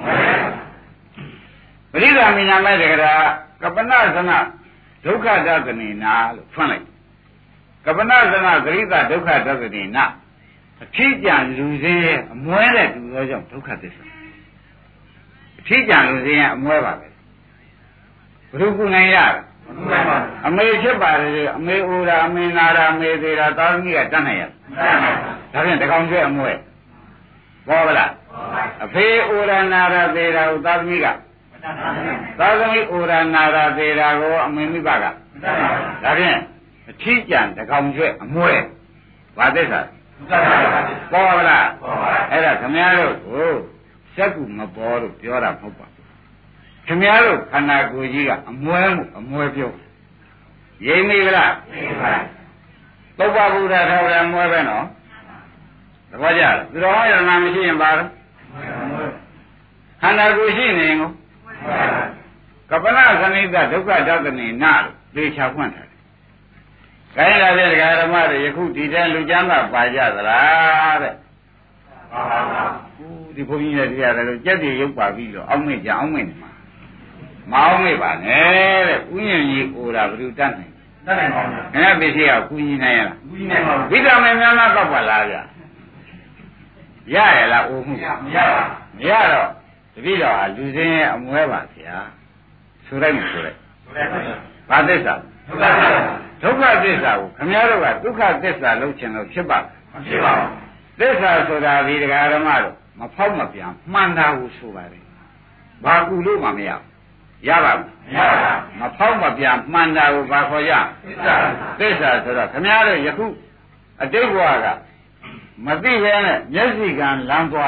ပရိဒါမိနာမဲ့တကရာကပ္ပနသနဒုက္ခဒသနေနာလို့ဖွင့်လိုက်ကပ္ပနသနဂရိတဒုက္ခဒသနေနာအထီးကျန်လူစင်းရဲ့အမွဲတဲ့သူသောကြောင့်ဒုက္ခသစ္စာအထီးကျန်လူစင်းရဲ့အမွဲပါပဲဘုရုကုနိုင်ရအမေဖြစ်ပါတယ်အမေအိုတာအမေနာတာအမေသေးတာသာသမီကတတ်နိုင်ရဒါဖြင့်တကောင်ကျွဲအမွဲပေါ်ပါလားအဖေအိုတာနာတာသေးတာကိုသာသမီကသာသမီအိုတာနာတာသေးတာကိုအမေမိဘကဒါဖြင့်အထီးကျန်တကောင်ကျွဲအမွဲဘာသစ္စာပေါ်ပါလားအဲ့ဒါခမည်းတော်ကိုစက်ကူမပေါ်လို့ပြောတာမဟုတ်ပါဘူးခမည်းတော်ခန္ဓာကိုယ်ကြီးကအမွဲမှုအမွဲပြောရိမ့်မိလားသုဘဗုဒ္ဓထောက်တယ်အမွဲပဲနော်သဘောကျလားသူတော်ဟောရဏမရှိရင်ပါတော့ခန္ဓာကိုယ်ရှိနေရင်ကိုကပ္ပနသနိတဒုက္ခဒသနေနာလို့သေချာဖွင့်တယ်ခိုင်းလာတဲ့ဒကာဓမ္မတွေယခုဒီတန်းလူကျမ်းသာပါကြသလားတဲ့ပါပါဘူးဒီဘုန်းကြီးတွေတရားတယ်လို့ကြက်တွေရုပ်ပါပြီလို့အောက်မေ့ကြအောက်မေ့နေမှာမအောင်မေ့ပါနဲ့တဲ့ဥယျာဉ်ကြီးအိုတာဘယ်သူတတ်နိုင်တတ်နိုင်ပါဘူးခင်ဗျားပစ္စည်းကကုညီနိုင်ရလားကုညီနိုင်ပါဘူးဝိတ္တမေများများတော့ပါလားဗျရရလားအိုမှုမရပါမရတော့တပည့်တော်ဟာလူစင်းရဲ့အမွဲပါဗျာဆိုလိုက်မယ်ဆိုလိုက်ဆိုလိုက်ပါဘာသစ္စာဒုက္ခသစ္စာကိုခမည်းတော်ကဒုက္ခသစ္စာလို့ခြင်းလို့ဖြစ်ပါမဖြစ်ပါဘူးသစ္စာဆိုတာဒီတရားဓမ္မတို့မဖောက်မပြန်မှန်တာကိုဆိုပါတယ်ဘာကူလို့မှမရရပါဘူးမရပါဘူးမဖောက်မပြန်မှန်တာကိုဘာခေါ်ရသစ္စာသစ္စာဆိုတော့ခမည်းတော်ယခုအတိတ်ဘဝကမသိပဲနဲ့မျက်စိကံလမ်းသွားလို့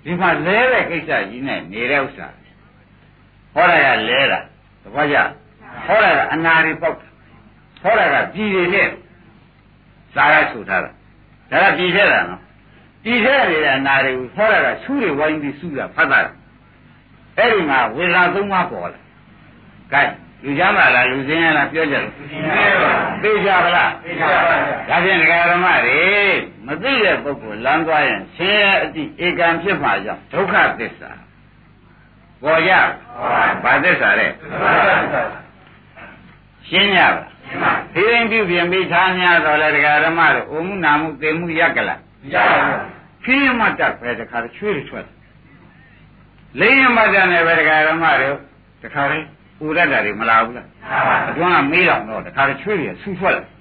ဒီမှာလဲတဲ့ကိစ္စကြီးနဲ့နေတဲ့ဥစ္စာဟောတာကလဲတာသဘောကျဟောတာကအနာတွေပေါက်တာဟောတာကပြည်တွေနဲ့စာရဆိုထားတာဒါကပြည်ထဲတာနော်ပြည်ထဲနေတဲ့အနာတွေကိုဟောတာကဆူးတွေဝိုင်းပြီးဆူးတာဖတ်တာအဲ့ဒီမှာဝေဒနာသုံးပါးပေါ်လာကဲလူကြမ်းပါလားလူစင်းရလားပြောကြတယ်သိကြပါလားသိကြပါပါဒါဖြင့်ဒကာဓမ္မတွေမသိတဲ့ပုဂ္ဂိုလ်လမ်းသွားရင်ဆင်းရဲအတိဧကံဖြစ်မှာကြောင့်ဒုက္ခသစ္စာပေါ်ကြဘာသစ္စာလဲရှင်းကြပါဒီရင်ပြုပြင်ပြီးထားများတော့လေဒကာဓမ္မတို့အိုမှုနာမှုသိမှုရက်ကလားမရပါဘူးခင်းမတတ်ပဲတခါချွေးထွက်လိမ့်မတတ်နဲ့ပဲဒကာဓမ္မတို့တခါလေးပူရတာတွေမလာဘူးလားအတွန်းကမေးတော့တော့တခါချွေးရဆူထွက်လာ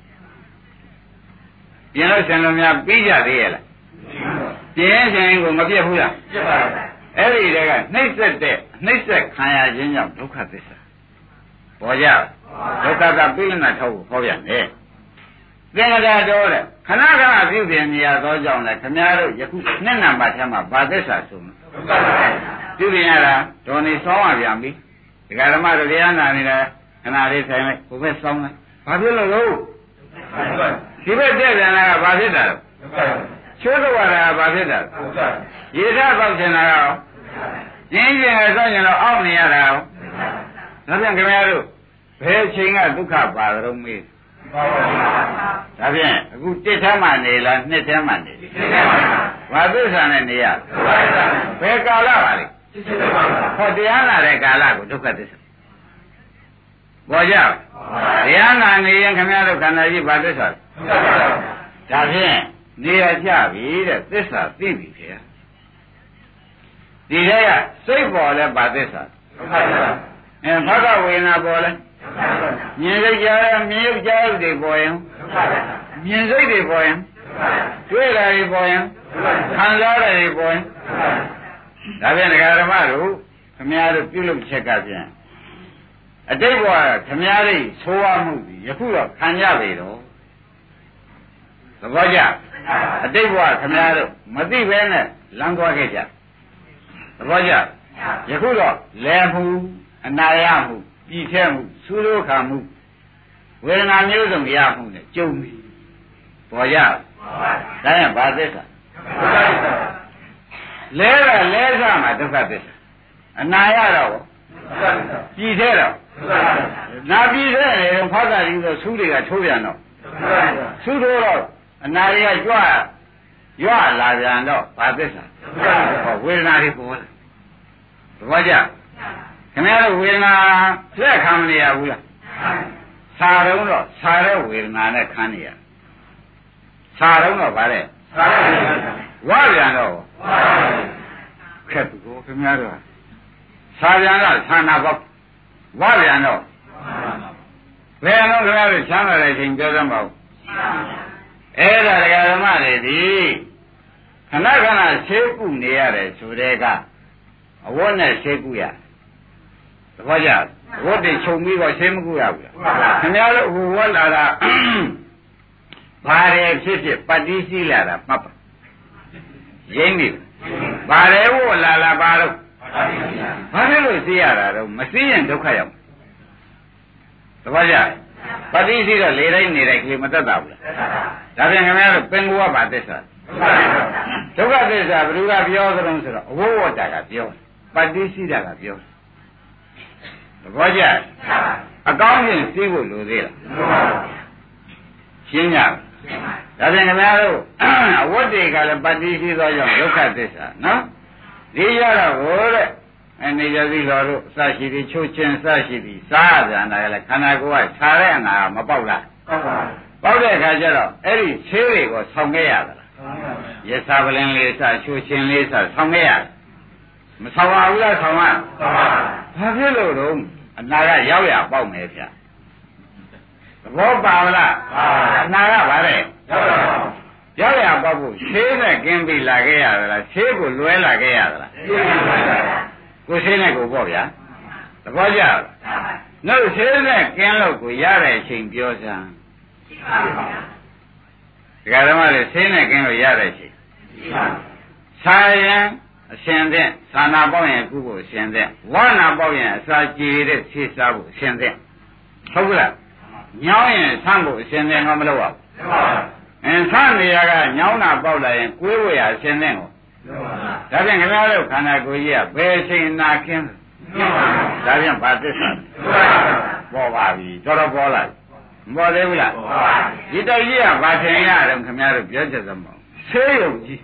ပြင်လို့ရှင်လို့များပြီးကြသေးရဲ့လားပြင်ရှင်ကိုမပြတ်ဘူးလားပြတ်ပါဘူးအဲ့ဒီတည်းကနှိမ့်ဆက်တဲ့နှိမ့်ဆက်ခံရခြင်းကြောင့်ဒုက္ခသစ္စာပေါ်ကြဒုက္ခကပိလနာထောက်ကိုဟောပြန်တယ်သင်္ကြန်တော်တဲ့ခဏခဏပြုပြင်နေရသောကြောင့်လည်းခမည်းတော်ယခုနှစ်နံပါတ်ထဲမှာဘာသစ္စာဆိုမှာပြုပြင်ရတာဒေါ်နေဆောင်းရပြန်ပြီဒကာဓမ္မတို့တရားနာနေတာခဏလေးဆိုင်လိုက်ဘုဘက်ဆောင်းလိုက်ဘာဖြစ်လို့လို့ဒီဘက်တဲ့ပြန်လာကဘာဖြစ်တာလဲချိုးတော့ရတာဘာဖြစ်တာရေဓာတ်ပေါက်ချင်တာရောရင်းရင်ကစောင့်ရင်တော့အောက်နေရတာရောဒါပြန်ခင်ဗျားတို့ဘယ်အချိန်ကဒုက္ခပါတော့မေးဒါဖြင့်အခုတစ်ထမ်းမှနေလားနှစ်ထမ်းမှနေဘာသစ္စာနဲ့နေရဘယ်ကာလပါလဲဟောတရားနာတဲ့ကာလကိုဒုက္ခသစ္စာပေါ်ကြတရားနာနေရင်ခင်ဗျားတို့ခန္ဓာကြီးဘာသစ္စာဒါဖြင့်နေရကြပြီတဲ့သစ္စာသိပြီခင်ဗျာဒီထဲကစိတ်ပေါ်လဲဘာသစ္စာအဲဘာကဝေဒနာပေါ်လဲမြင်စိတ်ကြားရမြင်ရုပ်ကြားရုပ်တွေပေါ်ရင်မြင်စိတ်တွေပေါ်ရင်တွေ့တာတွေပေါ်ရင်ခံစားတာတွေပေါ်ရင်ဒါဖြင့်ဒကာဓမ္မတို့ခမည်းတော်ပြုလုပ်ချက်ကပြန်အတိတ်ဘဝခမည်းတော်ဆိုးရမှုယခုတော့ခံရပြီတော့သဘောကျအတိတ်ဘဝခမည်းတော်မသိဘဲနဲ့လမ်းသွားခဲ့ကြသဘောကျယခုတော့လဲမှုအနာရမှုပြည်ထဲမှုသုဒ္ဓခမှုဝေဒနာမျိုးစုံရမှုနဲ့ကြုံပြီပေါ်ရဒါရင်ဘာသစ္စာလဲတာလဲစားမှာဒုက္ခသစ္စာအနာရတော့ပြည်ထဲတော့နာပြည်ထဲလေဖောက်တာကြီးဆိုသုတွေကထိုးပြန်တော့သုတို့တော့အနာရကကြွရွလာပြန်တော့ဘာသစ္စာဟောဝေဒနာတွေပေါ်လာသဘောကျခင်ဗျားတို့ဝေဒနာလက်ခံမနေရဘူးလားစာတုံးတော့စာတဲ့ဝေဒနာနဲ့ခံနေရစာတုံးတော့ဗါတဲ့စာတဲ့ဝါပြန်တော့ခက်ဘူးခင်ဗျားတို့စာပြန်တော့ဌာနပေါက်ဝါပြန်တော့ဘယ်တော့ခင်ဗျားတို့ချမ်းသာတဲ့ချိန်ပြောစမ်းပါဦးအဲ့ဒါဒကာဓမ္မတွေဒီခဏခဏဆေးကုနေရတယ်ဆိုတဲ့ကအဝတ်နဲ့ဆေးကုရသဘောကျဝတ်တွေခြုံပြီးတော့ဆေးမကုရဘူးလားခင်ဗျားတို့ဟိုဝတ်လာတာဘာတွေဖြစ်ဖြစ်ပတ္တိစီလာတာမှတ်ပါရင်းနေဘာတွေဝတ်လာလာဘာလို့ဘာဖြစ်လို့စီးရတာတော့မစီးရင်ဒုက္ခရောက်သဘောကျပတ္တိစီတော့လေတိုင်းနေတိုင်းခေမတတ်တာဘူးလားဒါပြန်ခင်ဗျားတို့ပင်ကိုကဘာသစ္စာဒုက္ခသစ္စာဘယ်သူကပြောသလုံးဆိုတော့အဝဝတ္တကပြောပတ္တိစီတာကပြောသဘောကျအကောင်းချင်းသိဖို့လိုသေးလားရှင်းကြဒါပြန်ခင်ဗျားတို့အဝတ္တေကလည်းပတ္တိစီသောကြောင့်ဒုက္ခသစ္စာနော်ဒီရတော့ဟိုတဲ့အနေကြသိတော်တို့အစရှိပြီးချိုးချင်းစရှိပြီးစားပြန်တာလည်းခန္ဓာကိုယ်ကခြားတဲ့အနာမပေါက်လားပေါက်တဲ့အခါကျတော့အဲ့ဒီခြေတွေကိုဆောင်းခဲ့ရတာရသပလင်လေးစချိုးချင်းလေးစဆောင်းခဲ့ရတယ်မဆောင်းပါဘူးလားဆောင်းပါဘာဖြစ်လို့တော့အနာကရောက်ရပေါက်မယ်ဗျသဘောပါလားအနာကဗါတဲ့ရောက်ရပေါက်ဖို့ခြေနဲ့ကင်းပြီးလာခဲ့ရသလားခြေကိုလွဲလာခဲ့ရသလားကိုယ်ခြေနဲ့ကိုပေါ့ဗျာသဘောကျလားနှုတ်ခြေနဲ့ကင်းလို့ကိုရတဲ့အချိန်ပြောစမ်းဒကာဓမ္မတွေခြေနဲ့ကင်းလို့ရတဲ့အချိန်ဆာရင်အရှင်သင်ဌာနာပေါက်ရင်ကုဖို့အရှင်သင်ဝါနာပေါက်ရင်အစာကြည်တဲ့ဆေးစားဖို့အရှင်သင်ဟုတ်ကလားညောင်းရင်ဆန့်ဖို့အရှင်သင်ကမလုပ်ရဘူးအင်းဆန့်နေရကညောင်းတာပေါက်လာရင်ကိုယ်ဝေရအရှင်သင်ကိုဒါဖြင့်ခင်ဗျားတို့ခန္ဓာကိုယ်ကြီးကဘယ်ချိန်နာခင်းဒါဖြင့်ဘာသစ္စာပေါ်ပါပြီတော်တော်ပေါ်လာမပေါ်သေးဘူးလားဒီတော့ကြီးကဘာထင်ရတယ်ခင်ဗျားတို့ပြောချက်သမောဆေးရုံကြီး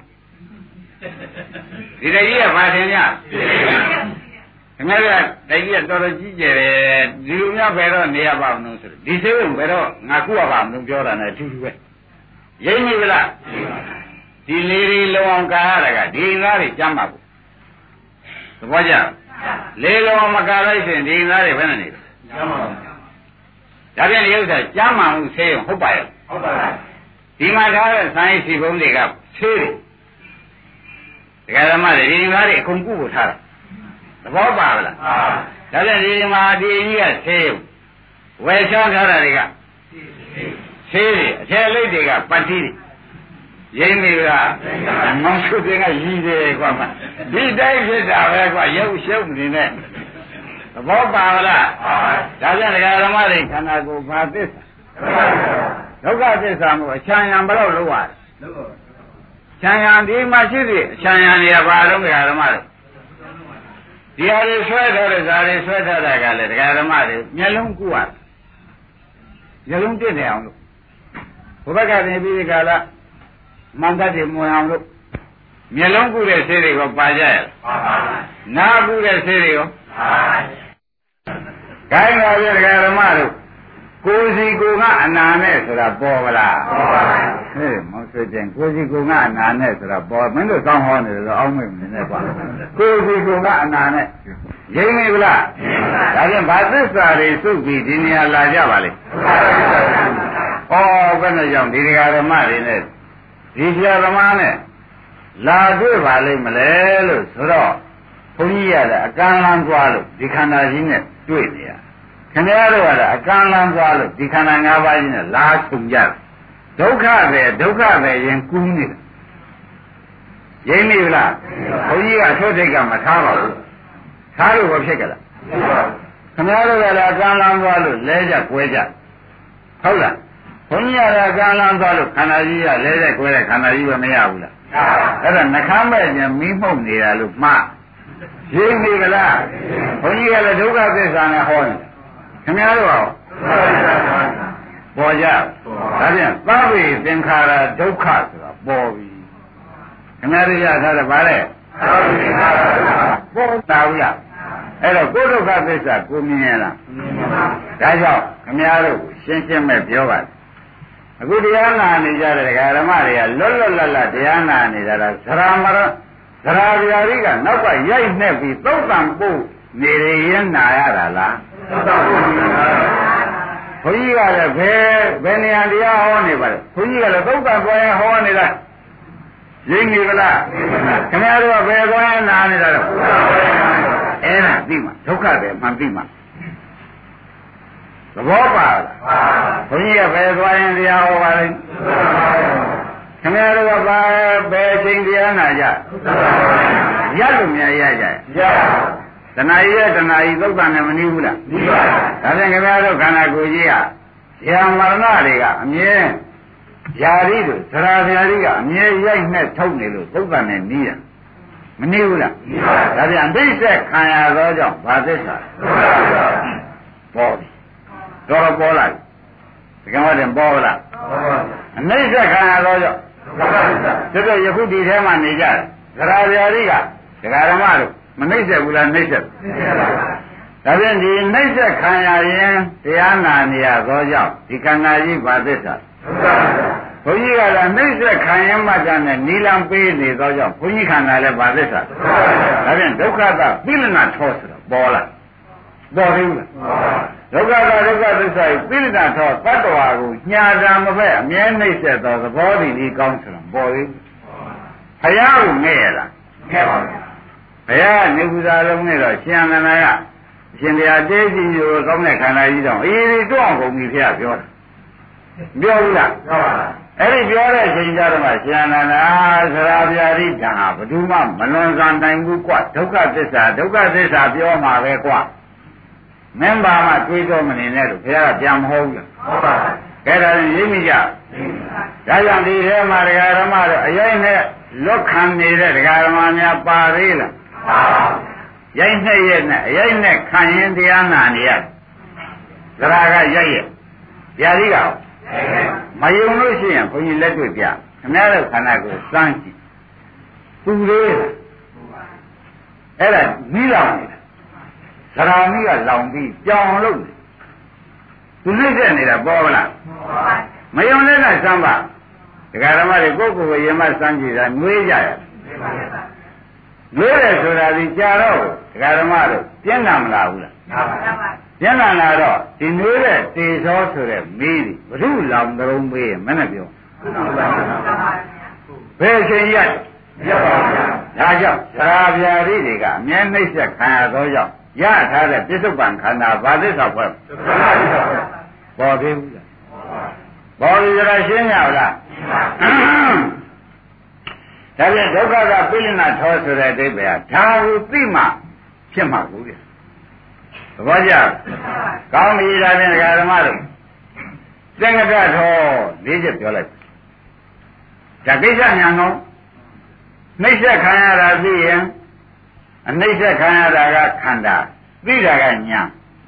ဒီတကြီးကဘာထင်ရခင်ဗျားတို့တကြီးကတော်တော်ကြီးကျယ်တယ်ဒီလိုများဘယ်တော့နေရပါအောင်လို့ဆိုဒီဆေးရုံဘယ်တော့ငါကုရပါမလို့ပြောတာနဲ့အထူးတူပဲရိပ်မိဗလားဒီလေတွေလုံအောင်ကာရတာကဒီသားတွေကြမ်းပါဘူးသဘောကျလေလုံအောင်မကာလိုက်ရင်ဒီသားတွေဘယ်နဲ့နေလဲကြမ်းပါဘူးဒါပြန်ဒီဥစ္စာကြမ်းမှန်မှုဆေးရုံဟုတ်ပါရဲ့ဟုတ်ပါပါဒီမှာထားတဲ့ဆိုင်းစီပုံးတွေကဆေးတွေဒကာဓမ္မတွေဒီသားတွေအကုန်ကုဖို့ထားတာသဘောပါလားဒါပြန်ဒီမှာဒီကြီးကဆေးရုံဝယ်ချောင်းထားတာတွေကဆေးတွေအထက်လိပ်တွေကပတ်တိတွေရင်းနေကမောင်စုတင်ကရည်တယ်ကွာမဒီတိုင်းဖြစ်တာပဲကွာရုပ်ရှုပ်နေနဲ့သဘောပါလားဒါပြန်ဒကာဓမ္မတွေခန္ဓာကိုယ်ဘာသစ္စာဒုက္ခသစ္စာမို့အချမ်းရံဘယ်တော့လုပ်ရတယ်ချမ်းရံဒီမှာရှိသေးအချမ်းရံနေရပါတော့ဒကာဓမ္မတွေဒီဟာတွေဆွဲထားတဲ့ဇာတွေဆွဲထားတာကလည်းဒကာဓမ္မတွေမျက်လုံးကုရတယ်မျက်လုံးတည့်နေအောင်လို့ဘုဘကနေပြီးဒီကလာမန္တတွေမဝင်အောင်လို့မျက်လုံးကုတဲ့ဆေးတွေကိုပါကြရလားပါပါနားကုတဲ့ဆေးတွေကိုပါခိုင်းပါရဲ့ဒကာဓမ္မတို့ကိုယ်စီကိုယ်ကအနာနဲ့ဆိုတာပေါ်မလားပေါ်ပါဟဲ့မောင်ဆွေကျင်ကိုယ်စီကိုယ်ကအနာနဲ့ဆိုတာပေါ်မင်းတို့ကောင်းဟောနေတယ်ဆိုအောင်းမိတ်မနေပါကိုယ်စီကိုယ်ကအနာနဲ့ရင်းမိဗလားဒါဖြင့်ဘာသစ္စာတွေစုပြီးဒီနေရာလာကြပါလေဩဘယ်နဲ့ကြောင့်ဒီဒကာဓမ္မတွေနဲ့ဒီဆရာသမားနဲ့လာတွေ့ပါလိမ့်မလဲလို့ဆိုတော့ဘုန်းကြီးရတဲ့အကန့်လန်းသွားလို့ဒီခန္ဓာကြီးနဲ့တွေ့နေရခင်ဗျားတို့ကလည်းအကန့်လန်းသွားလို့ဒီခန္ဓာ၅ပါးကြီးနဲ့လာဆုံကြတယ်ဒုက္ခပဲဒုက္ခပဲရင်ကူးနေတယ်ရင်းမိလားဘုန်းကြီးကသုထိတ်ကမထားပါဘူးထားလို့ဘာဖြစ်ကြလားခင်ဗျားတို့ကလည်းအကန့်လန်းသွားလို့လဲကြကွဲကြဟုတ်လားဘုန်းကြီးကကံလန်းသွားလို့ခန္ဓာကြီးကလဲတဲ့ကွဲတဲ့ခန္ဓာကြီးပဲမရဘူးလားအဲ့ဒါနှခမ်းမဲ့ကျင်မီးမှုတ်နေတာလို့မှားရင်းနေကြလားဘုန်းကြီးကလည်းဒုက္ခသစ္စာနဲ့ဟောနေခင်ဗျားတို့ရောပေါ်ကြဒါပြန်သဗ္ဗေသင်္ခါရဒုက္ခဆိုတာပေါ်ပြီခင်ဗျားတို့ရထားတယ်ဗါလဲပေါ်တာဘူးလားအဲ့တော့ကိုယ်ဒုက္ခသစ္စာကိုမြင်ရလားဒါကြောင့်ခင်ဗျားတို့ရှင်းရှင်းမဲ့ပြောပါအခုတရားနာနေကြတဲ့ဒကာဓမ္မတွေကလွတ်လွတ်လပ်လပ်တရားနာနေတာကသရမရသရဗျာတိကနောက်ကရိုက်နှက်ပြီးသုတ်တံပို့နေရင်နာရတာလားသုတ်တံပို့နေတာဘုန်းကြီးကလည်းဘယ်ဘယ်နေရာတရားဟောနေပါလဲဘုန်းကြီးကလည်းသုတ်တံပေါ်ရင်ဟောနေတာရင်းနေဗလားခင်ဗျားတို့ကဘယ်ပေါ်ရင်နာနေတာလဲအဲ့ဒါသိမှာဒုက္ခပဲမှန်သိမှာသဘောပါလားဘုန်းကြီးကဘယ်သွားရင်တရားဟောပါလိမ့်ခင်ဗျားတို့ကဘာဘယ်ချိန်တရားနာကြရလို့များရကြရတဏှာကြီးရဲ့တဏှာကြီးသုတ်တန်နဲ့မနည်းဘူးလားနည်းပါဒါဖြင့်ခင်ဗျားတို့ခန္ဓာကိုယ်ကြီးကဇာမရဏတွေကအမြဲຢာရီတို့သရဗျာရီကအမြဲရိုက်နှက်ထုတ်နေလို့သုတ်တန်နဲ့နီးရမနည်းဘူးလားနည်းပါဒါဖြင့်အဋ္ဌဆက်ခံရသောကြောင့်ဘာသစ္စာပေါ်ပြီတော်တော်ပေါ်လာပြီဒီကံမတင်ပေါ်လာအနိစ္စခံရတော့ကြောင့်ဒါတော့ယခုဒီထဲမှာနေကြတယ်သရဗျာတိကဒကာဓမ္မတို့မနှိမ့်ဆက်ဘူးလားနှိမ့်ဆက်ဒါဖြင့်ဒီနှိမ့်ဆက်ခံရရင်တရားနာနေရသောကြောင့်ဒီခန္ဓာကြီးဘာသစ္စာဘုန်းကြီးကလည်းနှိမ့်ဆက်ခံရမှတည်းနဲ့နီလံပေးနေသောကြောင့်ဘုန်းကြီးခန္ဓာလည်းဘာသစ္စာဒါဖြင့်ဒုက္ခသပိလနာထောဆိုတော့ပေါ်လာပေါ်ပြီလားဒုက္ခကဒုက္ခသစ္စာကိုပိဋကထောတတ္တဝါကိုညာတာမဖက်အမြဲနှိမ့်ဆက်သောသဘောတည်ဒီကောင်းဆိုတာပေါ်ပြီဘုရားကိုငဲ့ရလားငဲ့ပါဘူးဘုရားနေကူသာလုံးနဲ့တော့ရှင်အနန္ဒာကအရှင်တရားတေးကြီးကိုကောင်းတဲ့ခန္ဓာကြီးတော့အေးဒီတော့အောင်ကုန်ပြီဖះပြောတာပြောဘူးလားပြောပါလားအဲ့ဒီပြောတဲ့အချိန်ကျတော့မှရှင်အနန္ဒာသရာပြာရိဒါဘယ်သူမှမလွန်ဆန်နိုင်ဘူးကွဒုက္ခသစ္စာဒုက္ခသစ္စာပြောမှာပဲကွမင်းပါမှတွေးတော့မနေနဲ့လို့ဘုရားကပြန်မဟုတ်ဘူးဟုတ်ပါဘူးကဲဒါရင်ရိပ်မိကြဒါကြောင့်ဒီထဲမှာဒကာဓမ္မတို့အရင်နဲ့လွတ်ခံနေတဲ့ဒကာဓမ္မများပါသေးလားပါပါရိုက်နဲ့ရဲ့နဲ့အရင်နဲ့ခံရင်တရားနာနေရသရာကရိုက်ရဲ့ဗျာတိကမယုံလို့ရှိရင်ဘုန်းကြီးလက်တွေ့ပြခင်ဗျားတို့ခန္ဓာကိုယ်စမ်းကြည့်သူလေးအဲ့ဒါကြီးလောင်နေတာသရာမိကလောင်ပြီးကြောင်လို့သူနှိမ့်ဆက်နေတာပေါ်မလားမယုံတဲ့ကစမ်းပါဒကာဓမ္မတွေကိုယ့်ကိုယ်ကိုရင်မစမ်းကြည့်တာနှွေးကြရနှွေးတယ်ဆိုတာဒီကြာတော့ဒကာဓမ္မတို့ပြင်းလာမလားဘူးလားပြင်းလာလာတော့ဒီနှွေးတဲ့တေဇောဆိုတဲ့မီးဘုရုလောင်တုံးမေးမနဲ့ပြောဘယ်ချိန်ရက်ရက်ပါဗျာဒါကြောင့်သရာဗျာတိတွေကအမြဲနှိမ့်ဆက်ခံရသောကြောင့်ရထားတဲ့ပြစ္ဆုတ်ပံခန္ဓာဘာသစ္စာဖွဲ့ပေါ်သေးဘူးလားပေါ်ပြီကြလားရှင်းရလားဒါပြန်ဒုက္ခကပိဋကထောဆိုတဲ့အဓိပ္ပာယ်ဒါကိုသိမှဖြစ်မှာဘူးလေသဘောကျကောင်းပြီဒါပြန်ဒကာဓမ္မတို့သင်္ကတထောလေးချက်ပြောလိုက်ဒါကိစ္စညာတော့နှိမ့်ဆက်ခံရတာသိရင်အနှိမ့်ဆက်ခံရတာကခန္ဓာသိတာကညာ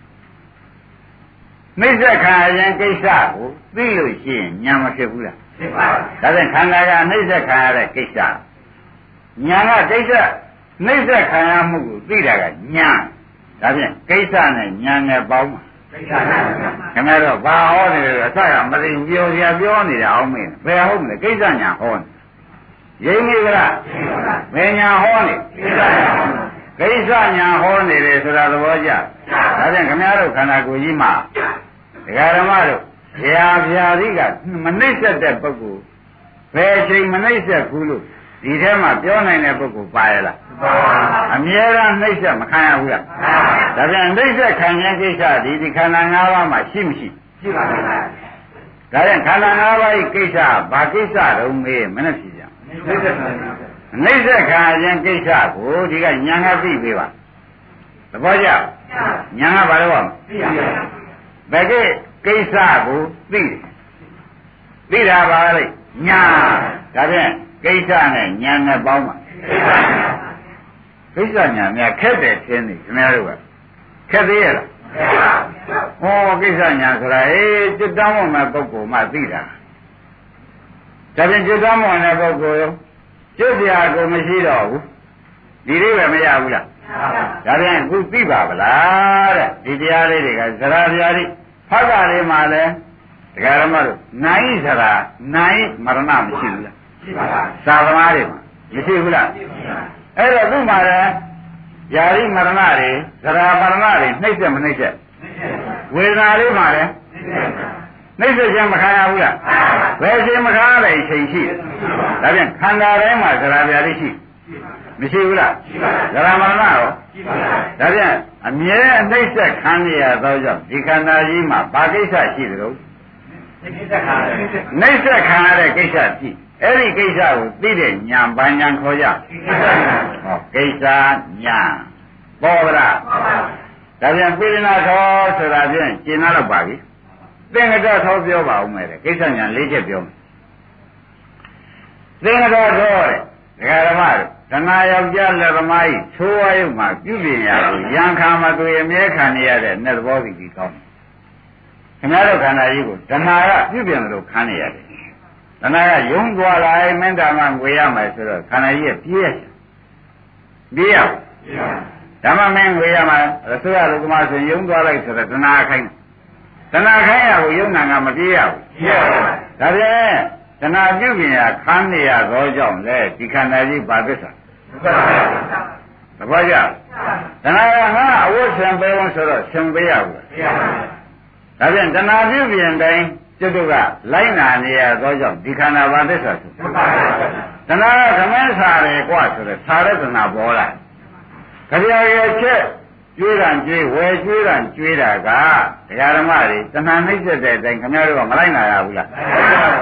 နှိမ့်ဆက်ခံရရင်ကိစ္စကိုသိလို့ရှိရင်ညာမဖြစ်ဘူးလားဖြစ်ပါဘူးဒါပြန်ခန္ဓာကနှိမ့်ဆက်ခံရတဲ့ကိစ္စညာကကိစ္စနှိမ့်ဆက်ခံရမှုကိုသိတာကညာဒါပြန်ကိစ္စနဲ့ညာနဲ့ပေါင်းကိစ္စနဲ့ခင်ဗျားတို့ဘာဟောနေလဲအစကမသိပြောစရာပြောနေတာအောင်မင်းဘယ်ဟုတ်မလဲကိစ္စညာဟောနေရိပ်မိကလားဘယ်ညာဟောနေကိစ္စညာဟောနေတယ်ဆိုတာသဘောကျဒါပြန်ခင်ဗျားတို့ခန္ဓာကိုယ်ကြီးမှာဒကာဓမ္မတို့ဆရာဗျာတိကမနှိမ့်ဆက်တဲ့ပုဂ္ဂိုလ်ဘယ်အချိန်မနှိမ့်ဆက်ဘူးလို့ဒီထဲမှာပြောနိုင်တဲ့ပုဂ္ဂိုလ်ပါရလားအမြဲတမ်းနှိမ့်ဆက်မခံရဘူးလားဒါပြန်နှိမ့်ဆက်ခံခြင်းကိစ္စဒီဒီခန္ဓာ၅ပါးမှာရှိမရှိရှိပါဘူးဒါပြန်ခန္ဓာ၅ပါးဤကိစ္စဘာကိစ္စတုံးမေးမနဲ့ဖြစ်ကြနှိမ့်ဆက်ခံနှိမ့်ဆက်ခံခြင်းကိစ္စကိုဒီကညာကသိပေးပါသဘောကျညာကဘာလို့ရမလဲဘယ်ကိကိစ္စကိုသိသိတာပါလေညာဒါဖြင့်ကိစ္စနဲ့ညာနဲ့ပေါင်းပါကိစ္စညာများခက်တယ်ထင်နေခင်ဗျားတို့ကခက်သေးရဲ့လားဟောကိစ္စညာဆိုတာအေးจิตတမ်းဝင်မဲ့ပုဂ္ဂိုလ်မှသိတာဒါဖြင့်จิตတမ်းဝင်တဲ့ပုဂ္ဂိုလ်ရောကျွတ်ပြာကိုမရှိတော့ဘူးဒီလေးပဲမရဘူးလားဒါဖြင့်ခုသိပါဗလားတဲ့ဒီတရားလေးတွေကသရဗျာတိဖတ်တာလေးမှာလဲဒကာရမတို့နိုင်စရာနိုင်မရဏမရှိဘူးလားရှိပါပါသာသမားတွေမှာမရှိဘူးလားအဲ့တော့သူ့မှာလဲယာရိမရဏတွေသရာမရဏတွေနှိမ့်ဆက်မနှိမ့်ဆက်ဝေဒနာလေးမှာလဲနှိမ့်ဆက်ခြင်းမခံရဘူးလားဘယ်ချိန်မခံရလဲအချိန်ရှိတယ်ဒါပြန်ခန္ဓာတိုင်းမှာသရာဗျာတိရှိမရှိဘူးလားသရာမရဏရောဒါပြန်အမြဲနှိမ့်ဆက်ခံရသောကြောင့်ဒီခန္ဓာကြီးမှာဘာကိစ္စရှိသလဲနှိမ့်ဆက်ခံရနှိမ့်ဆက်ခံရတဲ့ကိစ္စရှိအဲ့ဒီကိစ္စကိုသိတဲ့ညာဘာညာခေါ်ကြဟောကိစ္စညာပေါ်လားဒါပြန်ပိဋကထောဆိုတာဖြင့်ရှင်းလာတော့ပါပြီသင်္ကတထောပြောပါဦးမယ်တဲ့ကိစ္စညာ၄ချက်ပြောမယ်သင်္ကတထောတဲ့ဒကာဓမ္မတို့ဓနာယောက်ျားလက်သမားကြီးသိုးဝါရုပ်မှာပြုပြင်ရကိုရံခါမတွေ့အမြဲခံနေရတဲ့နဲ့သဘောစီကြီးကောင်းတယ်ခင်ဗျားတို့ခန္ဓာကြီးကိုဓနာကပြုပြင်လို့ခံနေရတယ်ဓနာကယုံသွားလာရင်မင်းဓမ္မငွေရမယ်ဆိုတော့ခန္ဓာကြီးကပြည့်ရပြည့်ရဓမ္မမင်းငွေရမှာရသောရလူကမဆိုယုံသွားလိုက်ဆိုတော့ဓနာခိုင်းဓနာခိုင်းရကိုယုံနာကမပြည့်ရဘူးပြည့်ရဒါဖြင့်ဓနာပြုပြင်ရခံနေရသောကြောင့်လေဒီခန္ဓာကြီးပါသစ္စာသဘောကျဓနာကငါအဝတ်ဆံပေးဝန်ဆိုတော့ဆံပေးရဘူးပြည့်ရဒါဖြင့်ဓနာပြုပြင်တိုင်းကျွတ်ကလိုက်နာနေရသောကြောင့်ဒီခန္ဓာဘာသစ္စာဆိုဓနာကဓမ္မစာတယ်กว่าဆိုတော့သာရဓနာပေါ်လာခရီးရဲ့ချက်ကျွေးတာကျွေးဝယ်ကျွေးတာကျွေးတာကဒကာဓမ္မတွေတဏှာနှိမ့်ဆက်တဲ့အတိုင်းခင်ဗျားတို့ကမလိုက်နာရဘူးလား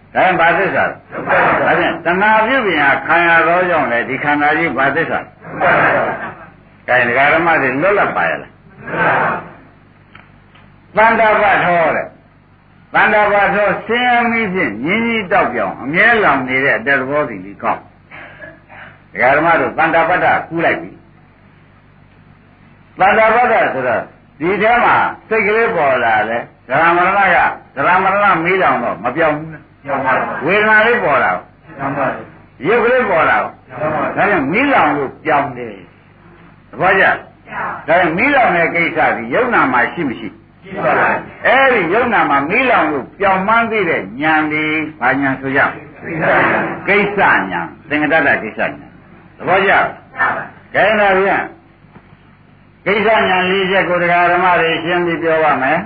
ဒါရင်ဘာသစ္စာဒါဖြင့်တဏှာပြုပြင်ဟာခံရသောကြောင့်လေဒီခန္ဓာကြီးဘာသစ္စာကဲဒကာဓမ္မတွေလွတ်လပ်ပါရဲ့လားသန္တာပထောတဲ့သန္တာပထောဆင်းရဲမိဖြင့်ညင်းကြီးတောက်ပြောင်အမြဲလောင်နေတဲ့အတ္တသဘောတည်ကြီးကောင်းဒကာဓမ္မတို့သန္တာပတ္တကူးလိုက်ပြီသန္တာပတ္တဆိုတော့ဒီထဲမှာစိတ်ကလေးပေါ်လာလဲဓရမရဏကဓရမရဏမေးတောင်တော့မပြောင်းဘူးလားပြောင်းပါဘူးဝေဒနာလေးပေါ်လာပြောင်းပါဘူးရုပ်ကလေးပေါ်လာပြောင်းပါဘူးဒါကြောင့်မိလောင်လို့ပြောင်းတယ်သဘောကျဒါကြောင့်မိလောင်တဲ့ကိစ္စဒီယုံနာမှာရှိမရှိရှိပါဘူးအဲဒီယုံနာမှာမိလောင်လို့ပြောင်းမှန်းသိတဲ့ဉာဏ်ဒီဘာဉာဏ်ဆိုကြကိစ္စဉာဏ်သင်္ကတတ္တကိစ္စဉာဏ်သဘောကျကဲနာပြန်ကိစ္စဉာဏ်လေးချက်ကိုတရားဓမ္မတွေရှင်းပြီးပြောပါမယ်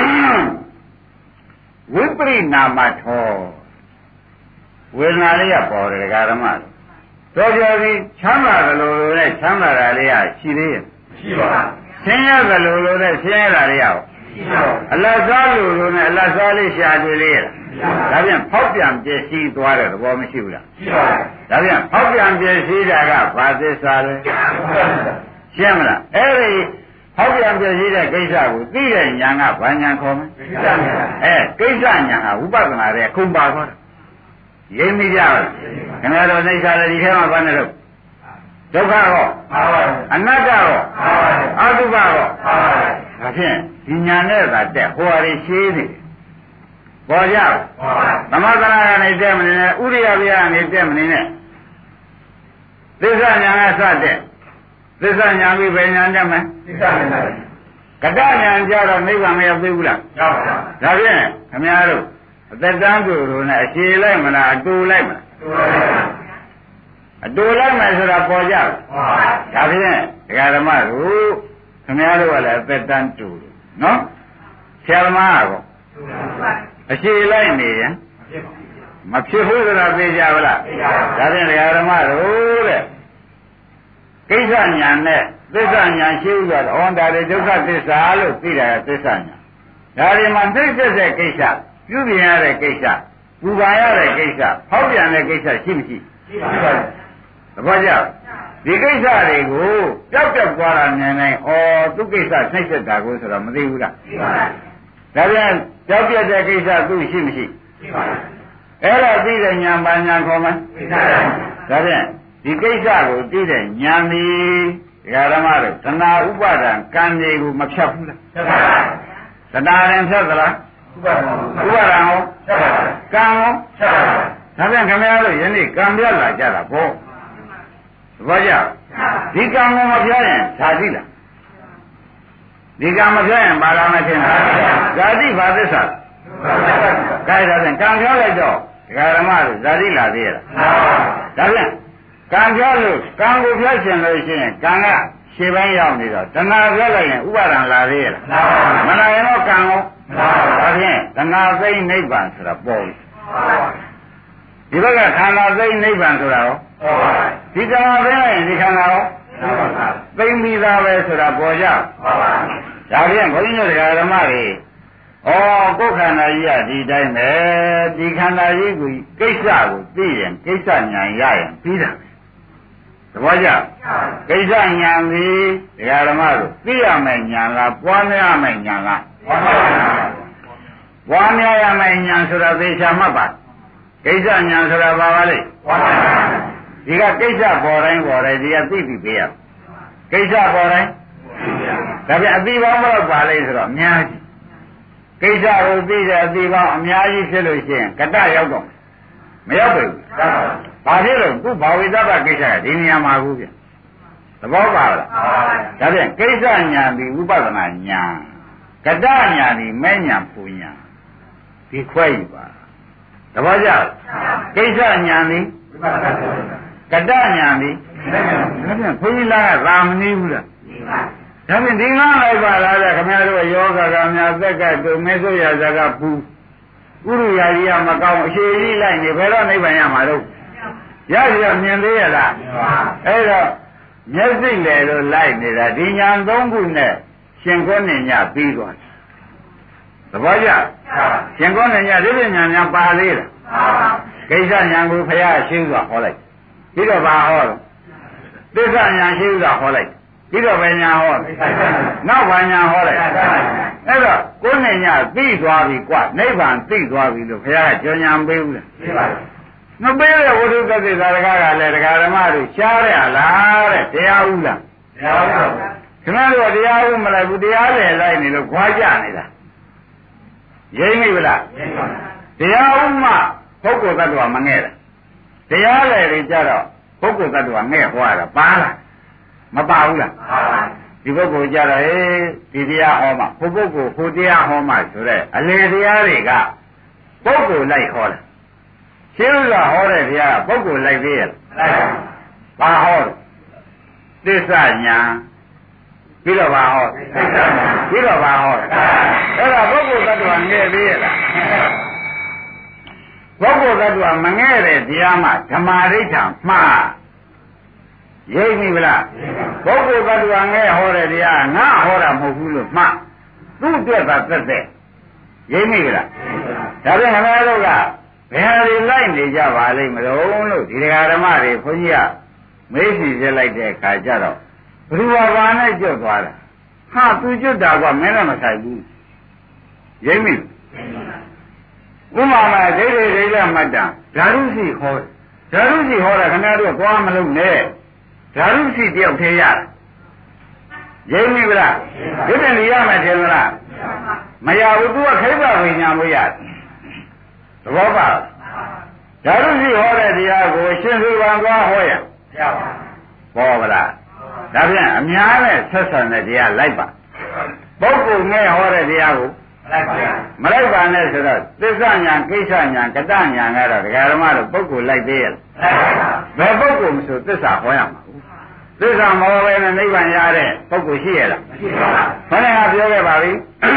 ဝိပရိနာမထောဝေဒနာလေးကပေါ်တယ်တရားဓမ္မတော်ကြပြီးချမ်းသာတယ်လို့လို့နဲ့ချမ်းသာတာလေးကရှိသေးရဲ့ရှိပါဘူးဆင်းရဲတယ်လို့လို့နဲ့ဆင်းရဲတာလေးရောရှိပါဘူးအလတ်စားလို့လို့နဲ့အလတ်စားလေးရှာတွေ့လေးရဒါပြန်ဖောက်ပြန်ပြည့်စည်သွားတဲ့သဘောမရှိဘူးလားရှိပါဘူးဒါပြန်ဖောက်ပြန်ပြည့်စည်တာကဘာသစ္စာလဲရှင်းမလားအဲ့ဒီဟောက်ပြန်ပြည့်စည်တဲ့ကိစ္စကိုသိတဲ့ဉာဏ်ကဘာဉာဏ်ခေါ်မလဲကိစ္စဉာဏ်အဲကိစ္စဉာဏ်ကဝိပဿနာရဲ့ခုံပါခေါ်တယ်ရိပ်မိကြပါခင်ဗျားတို့နေစားတယ်ဒီထဲမှာဘာနဲ့လို့ဒုက္ခရောအနတ္တရောအတုပရောဒါဖြင့်ဒီဉာဏ်နဲ့သာတက်ဟောရရှိနေပေါ်ကြသမထနာကနေတက်မနေနဲ့ဥရိယဗျာကနေတက်မနေနဲ့သစ္စာဉာဏ်ကစတဲ့သစ္စာဉာဏ်ပြီးဘယ်ဉာဏ်တက်မလဲသစ္စာဉာဏ်ကတ္တဉာဏ်ကြတော့နိဗ္ဗာန်မရောက်သေးဘူးလားရောက်ပါဘူးဒါဖြင့်ခင်ဗျားတို့အသက်တန်းသူတို့နဲ့အခြေလိုက်မလားအတူလိုက်မလားအတူလိုက်မယ်ဆိုတာပေါ်ကြဘူးဒါဖြင့်ဒကာဓမ္မတို့ခင်ဗျားတို့ကလည်းအသက်တန်းတူတယ်နော်ဆရာသမားကောအခြေလိုက်နေရင်မဖြစ်ဘူးဆိုတာသိကြပါလားဒါဖြင့်ဒကာဓမ္မတို့တဲ့ကိစ္စညာနဲ့သစ္စာညာရှိဥစွာဩန္တာရေဒုက္ခသစ္စာလို့သိတာကသစ္စာညာဒါဒီမှာသိတဲ့ကိစ္စပြုပြင်ရတဲ့ကိစ္စပူပန်ရတဲ့ကိစ္စဖောက်ပြန်တဲ့ကိစ္စရှိမရှိရှိပါဘူးသဘောကျဒီကိစ္စတွေကိုကြောက်ကြောက်သွားတာနေနေဩသူကိစ္စနှိမ့်သက်တာကိုဆိုတော့မသိဘူးလားရှိပါဘူးဒါပြန်ကြောက်ပြတဲ့ကိစ္စသူရှိမရှိရှိပါဘူးအဲ့ဒါသိတဲ့ညာပါညာခေါ်မှာသိတာဒါပြန်ဒီကိစ္စကိုသိတဲ့ဉာဏ်သည်ဒကာဓမ္မတို့သနာဥပါဒံကံတွေကိုမဖြတ်ဘူးလားဖြတ်ပါဘူးသနာရင်ဖြတ်သလားဥပါဒံဥပါဒံဟောဖြတ်ပါဘူးကံဟောဖြတ်ပါဘူးဒါပြန်ခင်ဗျားတို့ယနေ့ကံပြလာကြတာပေါ့သဘောကျဒီကံကိုမဖြတ်ရင်ဓာတိလားဒီကံမဖြတ်ရင်ဘာလာမထင်လားဓာတိဘာသစ္စာကဲဒါပြန်ကံဖြတ်လိုက်တော့ဒကာဓမ္မတို့ဓာတိလာသေးရဲ့လားဒါပြန်ကံပြောလို့ကံကိုပြောရှင်လို့ရှိရင်ကံကရှေ့ပိုင်းရောက်နေတော့တဏှာပြောလိုက်ရင်ဥပါဒံလာသေးရဲ့လားမလာရင်တော့ကံရောဒါဖြင့်တဏှာသိမ့်နိဗ္ဗာန်ဆိုတာပေါ်ပြီဒီဘက်ကခန္ဓာသိမ့်နိဗ္ဗာန်ဆိုတာရောဒီတဏှာသိမ့်လိုက်ရင်ဒီခန္ဓာရောသိမ့်ပြီးသားပဲဆိုတာပေါ်ကြဒါဖြင့်ဘုန်းကြီးတို့ဓမ္မတွေဩကိုယ်ခန္ဓာကြီးကဒီတိုင်းပဲဒီခန္ဓာကြီးကိုကိစ္စကိုသိရင်ကိစ္စဉာဏ်ရရင်ပြီးတာသဘောကျကိစ္စဉာဏ်သည်ဒကာဓမ္မတို့သိရမယ်ဉာဏ်လားပွားများရမယ်ဉာဏ်လားပွားများရမယ်ဉာဏ်ဆိုတာသေချာမှတ်ပါကိစ္စဉာဏ်ဆိုတာဘာပါလဲဒီကကိစ္စပေါ်တိုင်းပေါ်တိုင်းဒီကသိပြီပေးရကိစ္စပေါ်တိုင်းဒါပြန်အသိပေါင်းမလို့ပါလေဆိုတော့အများကြီးကိစ္စကိုသိတဲ့အသိပေါင်းအများကြီးဖြစ်လို့ရှိရင်ကတ္တရောက်တော့မရောက်ဘူး။ဘာဖြစ်လို့ခုဘာဝိသဗ္ဗကိစ္စကဒီနေရာမှာဘူးဗျ။သဘောပါလား။ဒါဖြင့်ကိစ္စညာပြီးဝိပဿနာညာကတ္တညာပြီးမဲ့ညာပူညာဒီခွဲယူပါ။သဘောကျလား။ကိစ္စညာပြီးကတ္တညာပြီးဒါဖြင့်ဘုန်းကြီးလားကသာမနည်းဘူးလား။ဒါဖြင့်ဒီငါလိုက်ပါလားတဲ့ခင်ဗျားတို့ယောဂကများသက်ကတို့မေဆိုရဇကပူဥရိယာကြီးကမကောင်းအရှိကြီးလိုက်နေဘယ်တော့နိဗ္ဗာန်ရမှာတော့ရရမြင်သေးရလားအဲ့တော့မျက်စိလေလို့လိုက်နေတာဒီညာသုံးခုနဲ့ရှင်ခွန်းနဲ့ညပြီးသွားတယ်သဘောကျရှင်ခွန်းနဲ့ညဒီပညာများပါသေးလားကိစ္စဉာဏ်ကိုဘုရားရှင်းစွာဟောလိုက်ပြီးတော့ဘာဟောလဲသစ္စာဉာဏ်ရှင်းစွာဟောလိုက်ပြီးတော့ဘယ်ဉာဏ်ဟောလဲနောက်ဘာဉာဏ်ဟောလိုက်အဲ့တော့ကိုယ်နဲ့ညာသိသွားပြီကွနိဗ္ဗာန်သိသွားပြီလို့ဘုရားကကြော်ညာမပေးဘူးလားပေးပါဘူးမပေးတဲ့ဝိသုဒ္ဓိသာရကကလည်းတရားဓမ္မတို့ရှားရလားတဲ့တရားဥလားတရားဥပါခင်ဗျားတို့တရားဥမလိုက်ဘူးတရားလေလိုက်နေလို့ခွာကြနေတာရိမ့်မိဗလားတရားဥမှပုဂ္ဂိုလ်သတ္တဝါမငဲ့တာတရားလေတွေကြတော့ပုဂ္ဂိုလ်သတ္တဝါငဲ့ဟောတာပါလားမပါဘူးလားဒီပုဂ္ဂိုလ်ကြတော့ဟေးဒီတရားဟောမှဟိုပုဂ္ဂိုလ်ဟိုတရားဟောမှဆိုတဲ့အလေတရားတွေကပုဂ္ဂိုလ်လိုက်ဟောတာရှင်းဥစွာဟောတဲ့တရားကပုဂ္ဂိုလ်လိုက်သေးရဲ့ပါဟောသစ္စာညာပြီးတော့ပါဟောပြီးတော့ပါဟောအဲ့ဒါပုဂ္ဂိုလ်သတ္တဝါငဲ့သေးရဲ့လားပုဂ္ဂိုလ်သတ္တဝါမငဲ့တဲ့တရားမှဓမ္မရိဋ္ဌာမှားရိပ်ပြီဗလားပုဂ္ဂိုလ်သတ္တဝါငဲ့ဟောတဲ့တရားငါဟောတာမဟုတ်ဘူးလို့မှားသူ့အတွက်သာသက်သက်ရိပ်ပြီဗလားဒါဖြင့်ခင်ဗျားတို့ကဘယ်ဟာတွေလိုက်နေကြပါလိမ့်မလို့လို့ဒီတရားဓမ္မတွေခွန်ကြီးကမေးစီပြလိုက်တဲ့အခါကျတော့ဘုရားဘာနဲ့ကြွတ်သွားတာဟာသူကြွတ်တာကမင်းလည်းမဆိုင်ဘူးရိပ်ပြီဥမာမှာဒိဋ္ဌိဒိဋ္ဌိမတ္တဓာရုရှိဟောဓာရုရှိဟောတာခင်ဗျားတို့သွားမလို့နဲ့ဓာရုရှိတယောက်သေးရရိပ်ပြီလားဒီတည်းနေရမယ်ထင်မလားမရဘူးသူကခိဗ္ဗဝိညာဉ်မရသဘောပါဓာရုရှိဟောတဲ့တရားကိုရှင်သူကံသွားဟောရပေါ်ပါလားဒါဖြင့်အများနဲ့ဆက်ဆံတဲ့တရားလိုက်ပါပုဂ္ဂိုလ်နဲ့ဟောတဲ့တရားကိုမလိုက်ပါနဲ့ဆိုတော့သစ္စာညာကိစ္စညာကတညာကတော့ဒကာဓမ္မတို့ပုဂ္ဂိုလ်လိုက်သေးရဲ့ဘယ်ပုဂ္ဂိုလ်မဆိုသစ္စာဟောရမှာသစ္စာမဟောဘဲနဲ့နိဗ္ဗာန်ရတဲ့ပုဂ္ဂိုလ်ရှိရဲ့လားမရှိပါဘူးခေါင်းကပြောခဲ့ပါပြီ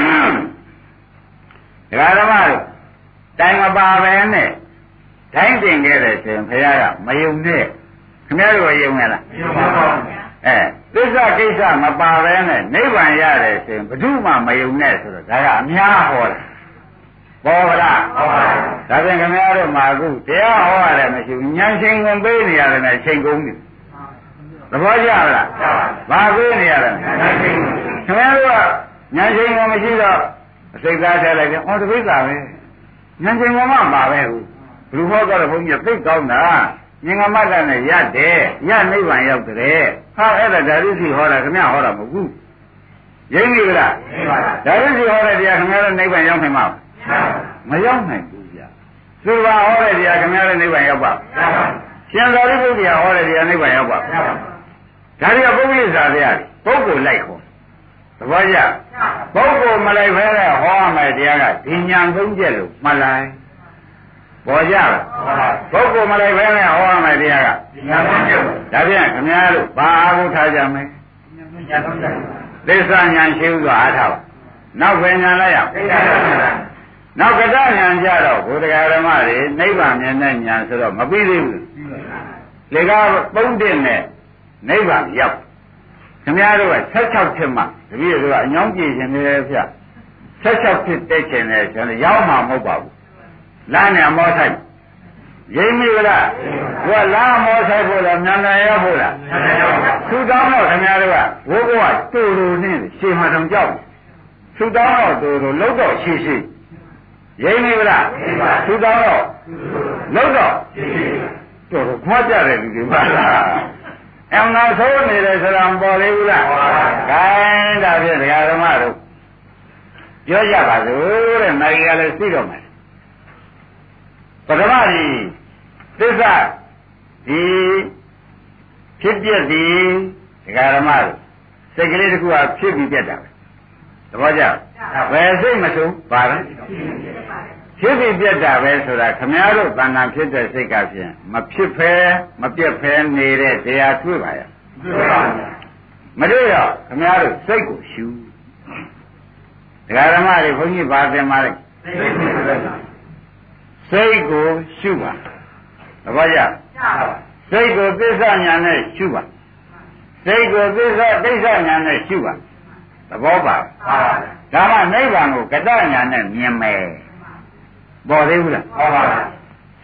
ဒကာဓမ္မတို့တိုင်မပါပဲနဲ့တိုင်းတင်ခဲ့တယ်ဆိုရင်ဘုရားကမယုံနဲ့ခင်ဗျားတို့ယုံရလားမယုံပါဘူးအဲသစ္စာကိစ္စမပါပဲနဲ့နိဗ္ဗာန်ရတယ်ဆိုရင်ဘယ်သူမှမယုံနဲ့ဆိုတော့ဒါကအများဟောတာပေါ်ပါလားဟုတ်ပါဘူးဒါဖြင့်ခင်ဗျားတို့မှာအခုတရားဟောရတယ်မရှိဘူးဉာဏ်ရှင်ကုန်ပေးနေရတယ်နဲ့ချိန်ကုန်ပြီသဘောကျလားဘာပေးနေရတယ်ဉာဏ်ရှင်ခင်ဗျားတို့ကဉာဏ်ရှင်ကုန်မရှိတော့အစိတ်သားထဲလိုက်တယ်အော်တပိဿာပဲဉာဏ်ရှင်ကုန်မှပါပဲဟုတ်ဘယ်လိုဟောတော့ဘုန်းကြီးသိကောင်းတာဉာဏ်ကမှတ်တယ်နဲ့ရတယ်ရနိဗ္ဗာန်ရောက်တယ်ဟာအဲ့ဒါဓာရုရှိဟောတာခင်ဗျားဟောတာမဟုတ်ဘူးရိပ်ပြီလားဓာရုရှိဟောတဲ့တရားခင်ဗျားတို့နိဗ္ဗာန်ရောက်နိုင်မှာမရောက်နိုင်ဘူးဗျာသူပါဟောတဲ့တရားခင်ဗျားတို့နိဗ္ဗာန်ရောက်ပါရှင်သာရိပုတ္တရာဟောတဲ့တရားနိဗ္ဗာန်ရောက်ပါဒါတွေကပုဂ္ဂိစာတရားပုဂ္ဂိုလ်လိုက်ဟောသဘောကျပုဂ္ဂိုလ်မလိုက်ဖဲတဲ့ဟောရမယ်တရားကဒီညာသုံးချက်လို့မှတ်လိုက်ပေါ်ကြလားပုဂ္ဂိုလ်မလိုက်ပဲနဲ့ဟောရမယ်တရားကညာသုံးချက်ဒါဖြင့်ခင်ဗျားတို့ဘာအားကိုထားကြမလဲညာသုံးချက်သစ္စာညာရှိဥစွာအားထားပါနောက်ပဲညာလိုက်ရနောက်ကတညာကြတော့ဘုရားဓမ္မတွေနိဗ္ဗာန်မြင်တဲ့ညာဆိုတော့မပြီးသေးဘူးလေကပုံတင်နဲ့နိဗ္ဗာန်ရောက်ခင်ဗျားတို့ကဆက်၆ဖြစ်မှတပည့်တို့ကအညောင်းကြည့်ခြင်းနဲ့ဖြတ်ဆက်၆ဖြစ်တဲ့ခြင်းနဲ့ကျွန်တော်ရောက်မှာမဟုတ်ပါဘူးလမ်းနဲ့မောဆိုင်ရိပ်မိလားဘုရားလမ်းမောဆိုင်ဖို့လားမြန်မြန်ရဖို့လားသူတောင်းတော့ခင်ဗျားတို့ကဘိုးဘွားတူတူနဲ့ရှေ့မှာတောင်ကြောက်သူတောင်းတော့တူတူလုံးတော့ရှိရှိရိပ်မိလားသူတောင်းတော့လုံးတော့တော်တော်ခွာကြတယ်ဒီမှာလားအမှန်ဆိုးနေတယ်ဆိုတာမပေါ်သေးဘူးလားခိုင်းဒါဖြင့်ဒကာဓမ္မတို့ပြောကြပါစို့တဲ့နိုင်ရလည်းသိတော့မယ်ပထမဒီသစ္စာဒီဖြစ်ပြဒီဒကာဓမ္မတို့စိတ်ကလေးတစ်ခုကဖြစ်ပြီးပြတ်တာပဲသဘောကျဘယ်စိတ်မဆိုးပါလဲဖြစ်ပြီးပြတ်တာပဲဆိုတာခမည်းတော်တဏ္ဍာဖြစ်တဲ့စိတ်ကဖြင့်မဖြစ်ဖဲမပြတ်ဖဲနေတဲ့တရားတွေ့ပါရဲ့တွေ့ပါဘူးမတွေ့ရခမည်းတော်စိတ်ကိုရှုဒကာဓမ္မတွေဘုန်းကြီးပါသင်ပါလိုက်စိတ်ကိုရှုပါသဘောကျစိတ်ကိုသစ္စာညာနဲ့ရှုပါစိတ်ကိုသစ္စာဒိဋ္ဌညာနဲ့ရှုပါသဘောပါဒါမှနိဗ္ဗာန်ကိုကတညာနဲ့မြင်မယ်ပေါ်သေးဘူးလားပေါ်ပါဘူး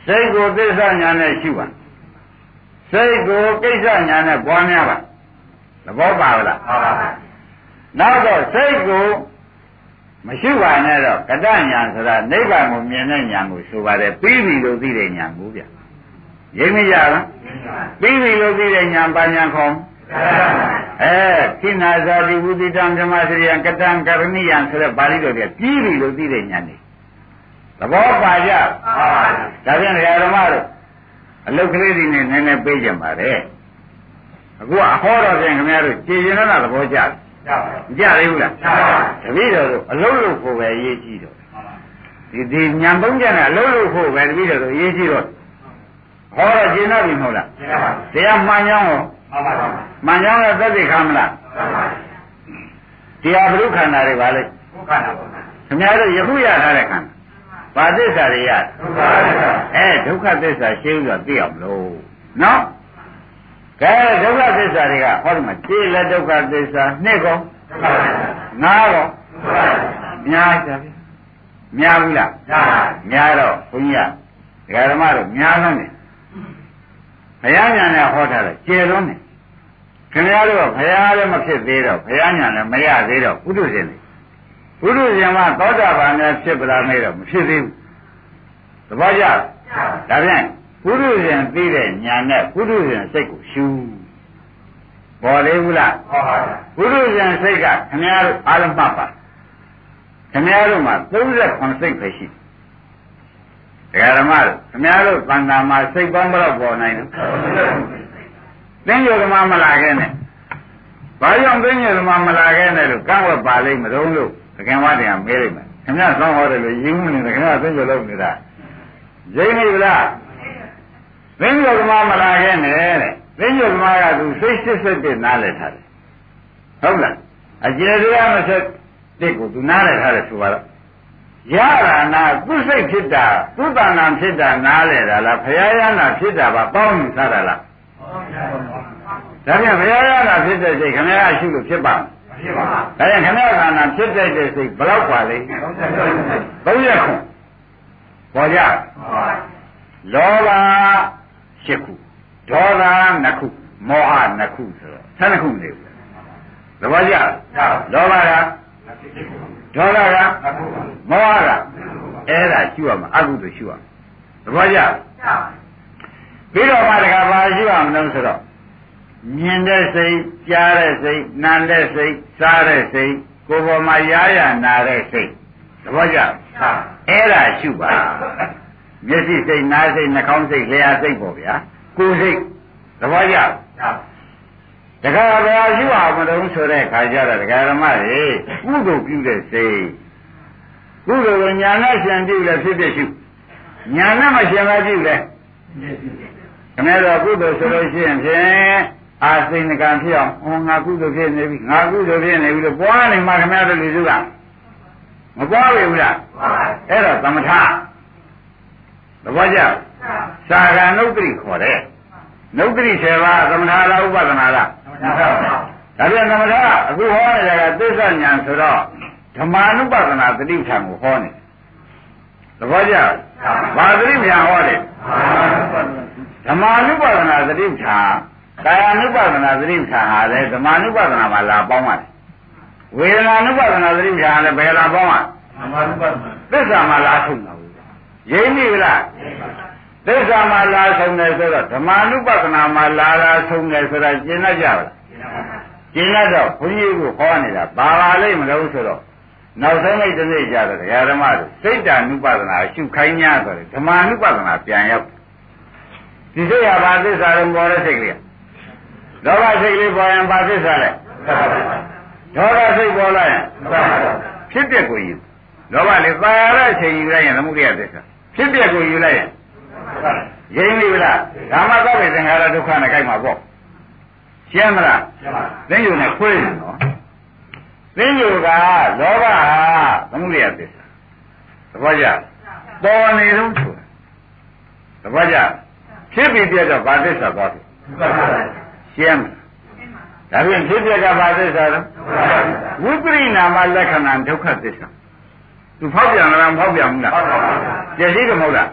စိတ်ကိုသစ္စာညာနဲ့ရှုပါစိတ်ကိုကိစ္စညာနဲ့ပွားများပါသဘောပါလားပါပါနောက်တော့စိတ်ကိုမရှိပါနဲ့တော့ကတညာဆိုတာနိဗ္ဗာန်ကိုမြင်တဲ့ညာကိုဆိုပါတယ်ပြီးပြီလို့သိတဲ့ညာကိုဗျရိပ်မရလားပြီးပြီလို့သိတဲ့ညာပါညာခေါ်အဲခိနာဇာတိဝုတိတံဓမ္မစရိယံကတံကရဏိယံဆိုတဲ့ပါဠိတော်ကပြီးပြီလို့သိတဲ့ညာနေသဘောပါကြပါပါဒါဖြင့်ဓမ္မတို့အလုတ်ကလေးတွေနဲ့နည်းနည်းပေးကြပါလေအခုအဟောတော်ဖြင့်ခင်ဗျားတို့ကြည်ရင်တော့သဘောကျတယ်ကြပါဘူးလားကြပါပါတပည့်တော်တို့အလုံးလို့ကိုပဲအရေးကြီးတော့ဒီဒီညံပုံးကြနဲ့အလုံးလို့ကိုပဲတပည့်တော်တို့အရေးကြီးတော့ဟောတော့ကျင်တော့ပြီမဟုတ်လားကျင်ပါပါတရားမှန်ကြောင်းရောမှန်ပါပါမှန်ကြောင်းလည်းသက်သေခံမလားမှန်ပါတရားဘုရုခန္ဓာတွေပါလေဘုခန္ဓာပါခင်ဗျားတို့ယခုရထားတဲ့ခန္ဓာဘာသစ္စာတွေရဒုက္ခသစ္စာအဲဒုက္ခသစ္စာရှင်းလို့သိအောင်လို့နော်ကဲဒုက္ခသစ္စာတွေကဟောဒီမှာခြေလက်ဒုက္ခသစ္စာနှစ်ကောငါးကောများကြပြီများဘူးလားများတော့ဘုန်းကြီးကဒကာဓမ္မတို့များလုံးတယ်ဘုရားညာနဲ့ဟောထားတယ်ကျေလုံးတယ်ခင်ဗျားတို့ကဘုရားလည်းမဖြစ်သေးတော့ဘုရားညာလည်းမရသေးတော့ပုထုဇဉ်တွေပုထုဇဉ်ကသောတာပန်နဲ့ဖြစ်ပလားမေးတော့မဖြစ်သေးဘူးသဘောကျဒါဖြင့်ပုထုဇဉ်သိတဲ့ညာနဲ့ပုထုဇဉ်စိတ်ကိုရှုပေါ်သေးဘူးလားဟုတ်ပါဘူးပုထုဇဉ်စိတ်ကခင်ဗျားတို့အာရမပါခင်ဗျားတို့မှာသုံးခုစိတ်ပဲရှိတယ်ဓမ္မတို့ခင်ဗျားတို့သံဃာမှာစိတ်ပေါင်းဘယ်တော့ပေါ်နိုင်လဲသင်္ကြန်ဓမ္မမလာခဲ့နဲ့ဘာကြောင့်သင်္ကြန်ဓမ္မမလာခဲ့နဲ့လို့ကံဝတ်ပါလိမ့်မလို့လို့တကယ်ဝတရားမေးလိုက်မယ်ခင်ဗျားသောဟောတယ်လို့ရင်းမနေတယ်ခင်ဗျားသင်္ကြန်လုပ်နေတာရင်းနေလားသင်္ကြန်ဓမ္မမလာခဲ့နဲ့တဲ့သင်္ကြန်ဓမ္မကသူစိတ်စစ်စစ်တည်းနားလည်ထားတယ်ဟုတ်လားအကျေတရားမဆက်တစ်ကိုသူနားလည်ထားတယ်ဆိုပါတော့ရတာနာသူစိတ်ဖြစ်တာသူတဏ္ဍာဖြစ်တာနားလည်တာလားဘုရားရဟနာဖြစ်တာပါပေါင်းယူထားတာလားဒါပြန်ဘုရားရဟနာဖြစ်တဲ့စိတ်ခင်ဗျားရှိလို့ဖြစ်ပါမဖြစ်ပါဘူးဒါပြန်ခင်ဗျားခန္ဓာဖြစ်တဲ့စိတ်ဘယ်လောက်ပါလဲသုံးရက်ခုပေါ်ကြလောဘရှစ်ခုဒေါသနှစ်ခုမောဟနှစ်ခုဆိုတော့ဆယ်နှစ်ခုနေဘူးသဘောကျလောဘကဒေါသကမောဟကအဲ့ဒါရှုရမှာအကုသိုလ်ရှုရမှာသဘောကျပြီးတော့မှတခါပါရှုရမလို့ဆိုတော့မြင်တဲ့စိတ်ကြားတဲ့စိတ်နားတဲ့စိတ်စားတဲ့စိတ်ကိုယ်ပေါ်မှာရားရနာတဲ့စိတ်သဘောကျအဲ့ဒါရှုပါမျက်စိစိတ်နားစိတ်နှာခေါင်းစိတ်လျှာစိတ်ပေါ့ဗျာကိုယ်စိတ်သဘောကျတခါဘာရှုအောင်မလို့ဆိုတဲ့ခါကျတော့ဒကာဓမ္မတွေကုသိုလ်ပြုတဲ့စိတ်ကုသိုလ်ကိုညာနဲ့ရှင်ပြုလဲဖြစ်ဖြစ်ရှုညာနဲ့မရှင်ပါပြုလဲခင်ဗျားတို့ကုသိုလ်ဆိုလို့ရှိရင်ဖြင့်အာစိန်ကံဖြစ်အောင်ဟောငါကုသိုလ်ဖြစ်နေပြီငါကုသိုလ်ဖြစ်နေပြီလို့ပွားနေမှခင်ဗျားတို့လူစုကမပွားဘူးလားအဲ့တော့သမထသဘောကျသာဂာနုပ္ပိခေါ်တယ်နုပ္ပိဆယ်ပါးသမထလားဥပဒနာလားဒါပြန်သမထအခုဟောနေတာကသစ္စာဉာဏ်ဆိုတော့ဓမ္မာနုပဒနာသတိထံကိုဟောနေသဘောကျဘာသတိဉာဏ်ဟောတယ်ဓမ္မာနုပဒနာသတိထံကာယ ानु ပဒနာသတိပ္ပံဟာလေဓမ္မ ानु ပဒနာမှာလာပေါင်းရတယ်ဝေဒနာ ानु ပဒနာသတိပ္ပံဟာလည်းဘယ်လာပေါင်းရဓမ္မ ानु ပဒနာသစ္စာမှာလာဆုံးတာဘူးရိပ်မိလားသစ္စာမှာလာဆုံးတယ်ဆိုတော့ဓမ္မ ानु ပဒနာမှာလာလာဆုံးတယ်ဆိုတာကျင်တတ်ကြပါလားကျင်တတ်တော့ဘုန်းကြီးကဟောနေတာဘာပါလိမ့်မလို့ဆိုတော့နောက်ဆုံးမိတ်တစ်နေ့ကြတော့ဒကာဓမ္မတို့စိတ်တ ानु ပဒနာရှုခိုင်း냐ဆိုတယ်ဓမ္မ ानु ပဒနာပြန်ရောက်ဒီစိတ်ဟာဘာသစ္စာလဲပေါ်တဲ့စိတ်ကလေးလောဘစိတ်လေးပေါ်ရင်ဘာသစ္စာလဲဒေါသစိတ်ပေါ်လာရင်ဖြစ်ပျက်ကိုယူလောဘလေးပါရတဲ့အချိန်ယူလိုက်ရင်သမုဒိယသစ္စာဖြစ်ပျက်ကိုယူလိုက်ရင်ရင်းပြီလားဓမ္မသဗ္ဗေသင်္ခါရဒုက္ခနဲ့ကြိုက်မှာပေါ့ရှင်းမလားသိယူနဲ့ခွေးနေနော်သိယူကလောဘဟာသမုဒိယသစ္စာသဘောကျပေါ်နေလို့ဆိုတာသဘောကျဖြစ်ပြီးပြတော့ဘာသစ္စာသွားတယ်ရှင်းဒါဖြင့်ဖြစ်ပြကဘာသစ္စာလဲဝိပရိနာမလက္ခဏာဒုက္ခသစ္စာသူဖောက်ပြန်လားမဖောက်ပြန်ဘူးလားပြည့်စည်တယ်မဟုတ်လား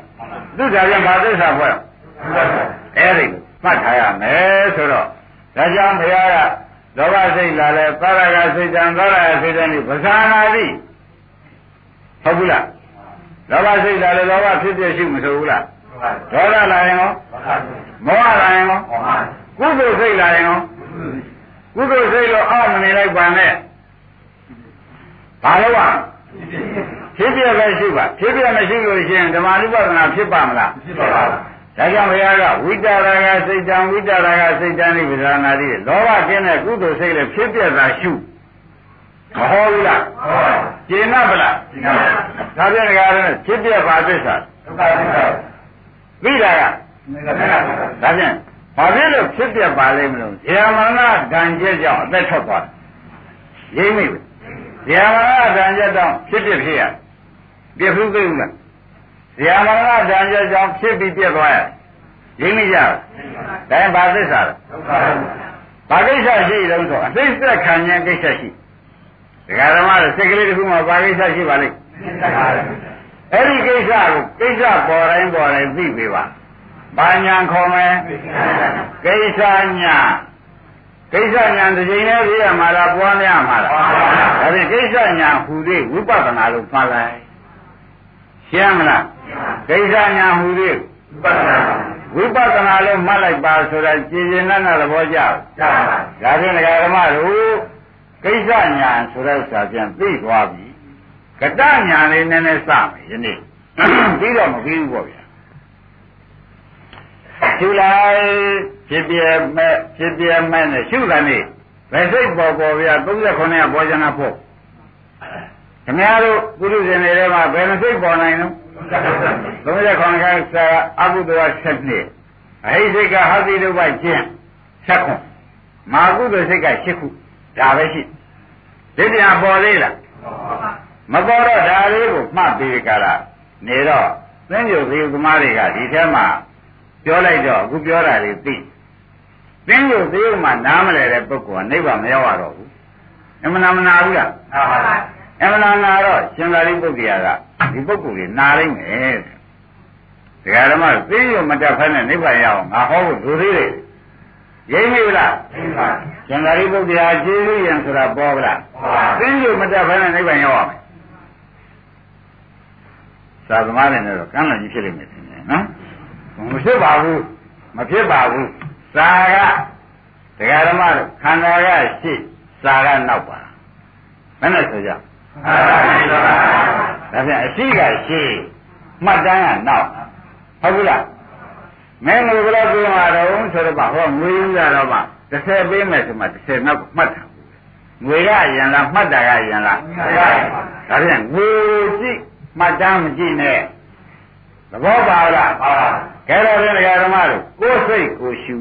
သူဒါပြန်ဘာသစ္စာဖွဲ့အဲ့ဒီမှတ်ထားရမယ်ဆိုတော့ဒါကြောင့်ဘုရားကလောဘစိတ်လာလဲပါရဂစိတ်တံပါရဂစိတ်တံဒီပဇာနာတိဟုတ်ဘူးလားလောဘစိတ်လာလဲလောဘဖြစ်ဖြစ်ရှိမဆိုဘူးလားဒေါသလာရင်ရောမောဟလာရင်ရောကုသိုလ်စိတ်လာရင်ရောကုသိုလ်စိတ်လို့အောက်မနေလိုက်ပါနဲ့ဘာလို့อ่ะဖြစ်ပြပဲရှိပါဖြစ်ပြမရှိလို့ရှိရင်ဓမ္မနုပဒနာဖြစ်ပါမလားဖြစ်ပါပါဒါကြောင့်ဘုရားကဝိတရာဂစိတ်တံဝိတရာဂစိတ်တံဒီပဇာနာတိလောဘကင်းတဲ့ကုသိုလ်စိတ်လည်းဖြစ်ပြတာရှုမဟောဘူးလားဟုတ်ပါဘူးကျင့်납ဗလားကျင့်납ဒါပြန်ကြရတယ်ဖြစ်ပြပါသစ္စာဒုက္ခသစ္စာသိတာကဒါပြန်ဘာဖြစ်လို့ဖြစ်ပြပါလိမ့်မလို့ဇာမရဏဒဏ်ကျက်ကြောင့်အသက်ထွက်သွားတယ်ရိမ့်မိပဲဇာမရဏဒဏ်ကျက်ကြောင့်ဖြစ်ပြဖြစ်ရပြည့်စုံသိဘူးလားဇာမရဏဒဏ်ကျက်ကြောင့်ဖြစ်ပြီးပြည့်သွားရရိမ့်မိကြတယ်ဒါဘာသစ္စာလဲဒုက္ခဘာကိစ္စရှိလုံးဆိုအသိသက်ခံဉာဏ်ကိစ္စရှိဒကာဓမ္မတွေစိတ်ကလေးတစ်ခုမှဘာကိစ္စရှိပါလိမ့်အဲ့ဒီကိစ္စကိုကိစ္စပေါ်တိုင်းပေါ်တိုင်းသိပြီပါဘာညာခေါ်မယ်ကိစ္စညာကိစ္စညာတစ်ချိန်နဲ့ပြရမှာလားပွားများမှာလားဒါဖြင့်ကိစ္စညာဟူသည်ဝိပဿနာလို့ဖတ်လိုက်ရှင်းမလားကိစ္စညာဟူသည်ဝိပဿနာလို့မှတ်လိုက်ပါဆိုတာကြည်ကျင်တဲ့သဘောကျဒါဖြင့်ဒကာဓမ္မတို့ကိစ္စညာဆိုတဲ့စာပြန်သိသွားပြီကတညာလေးနည်းနည်းစမယ်ယနေ့ပြီးတော့မပြီးဘူးပေါ့ဗျာရှုလိုက်ဖြစ်ပြမဲ့ဖြစ်ပြမဲ့နဲ့ရှုတာနေဘယ်စိတ်ပေါ်ပေါ်ဗျာသုံးခုနှစ်ပေါ်ကြနာဖို့ခင်ဗျားတို့ပုရုဇဉ်တွေထဲမှာဘယ်နှစိတ်ပေါ်နိုင်လို့သုံးခုနှစ်ကစာအကုသိုလ်ဆက်နှစ်အဟိစိတ်ကဟတိတုပ္ပကျင့်ဆက်ခုမာကုသိုလ်စိတ်ကရှစ်ခုဒါပဲရှိဒီပြန်ပေါ်သေးလားမပေါ်တော့ဒါလေးကိုမှတ်ပြီးကြလားနေတော့သင်္ကြန်သေသမားတွေကဒီထဲမှာပြောလိုက်တော့အခုပြောတာလေးသိသင်္ကြန်သေမှာနားမလဲတဲ့ပုဂ္ဂိုလ်ကနိဗ္ဗာန်မရောက်ရတော့ဘူးအမှန်မနာဘူးလားမှန်ပါပါအမှန်နာတော့ရှင်သာရိပုတ္တရာကဒီပုဂ္ဂိုလ်ကြီးနားလိုက်မယ်တဲ့ဒကာဓမ္မသင်္ကြန်မတက်ဖက်နဲ့နိဗ္ဗာန်ရအောင်ငါဟောဖို့ဒုသေးတယ်ရိမ့်မိလားရိမ့်ပါရှင်သာရိပုတ္တရာကျေးဇူးရင်ဆိုတာပေါ်ဗလားသင်္ကြန်မတက်ဖက်နဲ့နိဗ္ဗာန်ရောက်ရမယ်သာသမားတွေနဲ့တော့ကမ်းလည်းကြီးဖြစ်လိမ့်မယ်ထင်တယ်နော်မဖြစ်ပါဘူးမဖြစ်ပါဘူးစာကဒကာဓမ္မတို့ခန္ဓာကရှေ့စာကနောက်ပါမနဲ့ဆိုကြဒါဖြင့်အရှိကရှေ့မှတ်တမ်းကနောက်ဟုတ်ဘူးလားမင်းငွေဘယ်လောက်ပေးမှာတော့ဆိုတော့ဟောငွေရင်းကြတော့မှတစ်ဆယ်ပေးမယ်ဆိုမှတစ်ဆယ်နောက်မှတ်တာငွေကရန်လားမှတ်တာကရန်လားဒါဖြင့်ငွေကြည့်မှတ်တမ်းမကြည့်နဲ့သဘောပါလားပါပါကဲတော့ဒီနေရာဓမ္မတို့ကိုယ်စိတ်ကိုရှု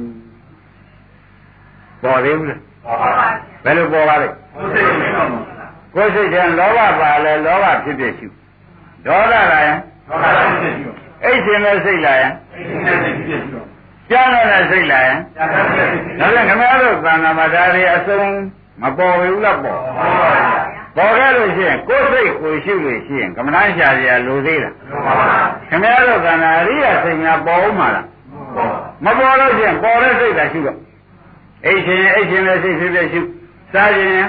ပေါ်သေးဘူးလားပေါ်ပါပါဘယ်လိုပေါ်ပါလဲကိုယ်စိတ်ကိုယ်စိတ်ကလောဘပါလဲလောဘဖြစ်ဖြစ်ရှုဒေါသလာရင်ဒေါသဖြစ်ဖြစ်ရှုအိတ်ရှင်တဲ့စိတ်လာရင်အိတ်ရှင်တဲ့စိတ်ဖြစ်ရှုကြားတဲ့စိတ်လာရင်ကြားတဲ့စိတ်ဒါပြန်ခမရတို့သံဃာမဒါတွေအစုံမပေါ်ဘူးလားပေါ်ပေါ်ခဲ့လို့ရှိရင်ကိုယ်စိတ်ကိုရှုလို့ရှိရင်ကမ္မဋ္ဌာန်းရှာရလိုသေးလားခင်ဗျားတို့ကံအရိယာစိတ်များပေါ်ဦးမှာလားမပေါ်လို့ရှိရင်ပေါ်တဲ့စိတ်သာရှုတော့အိတ်ရှင်အိတ်ရှင်တဲ့စိတ်ဖြစ်ဖြစ်ရှုစားခြင်း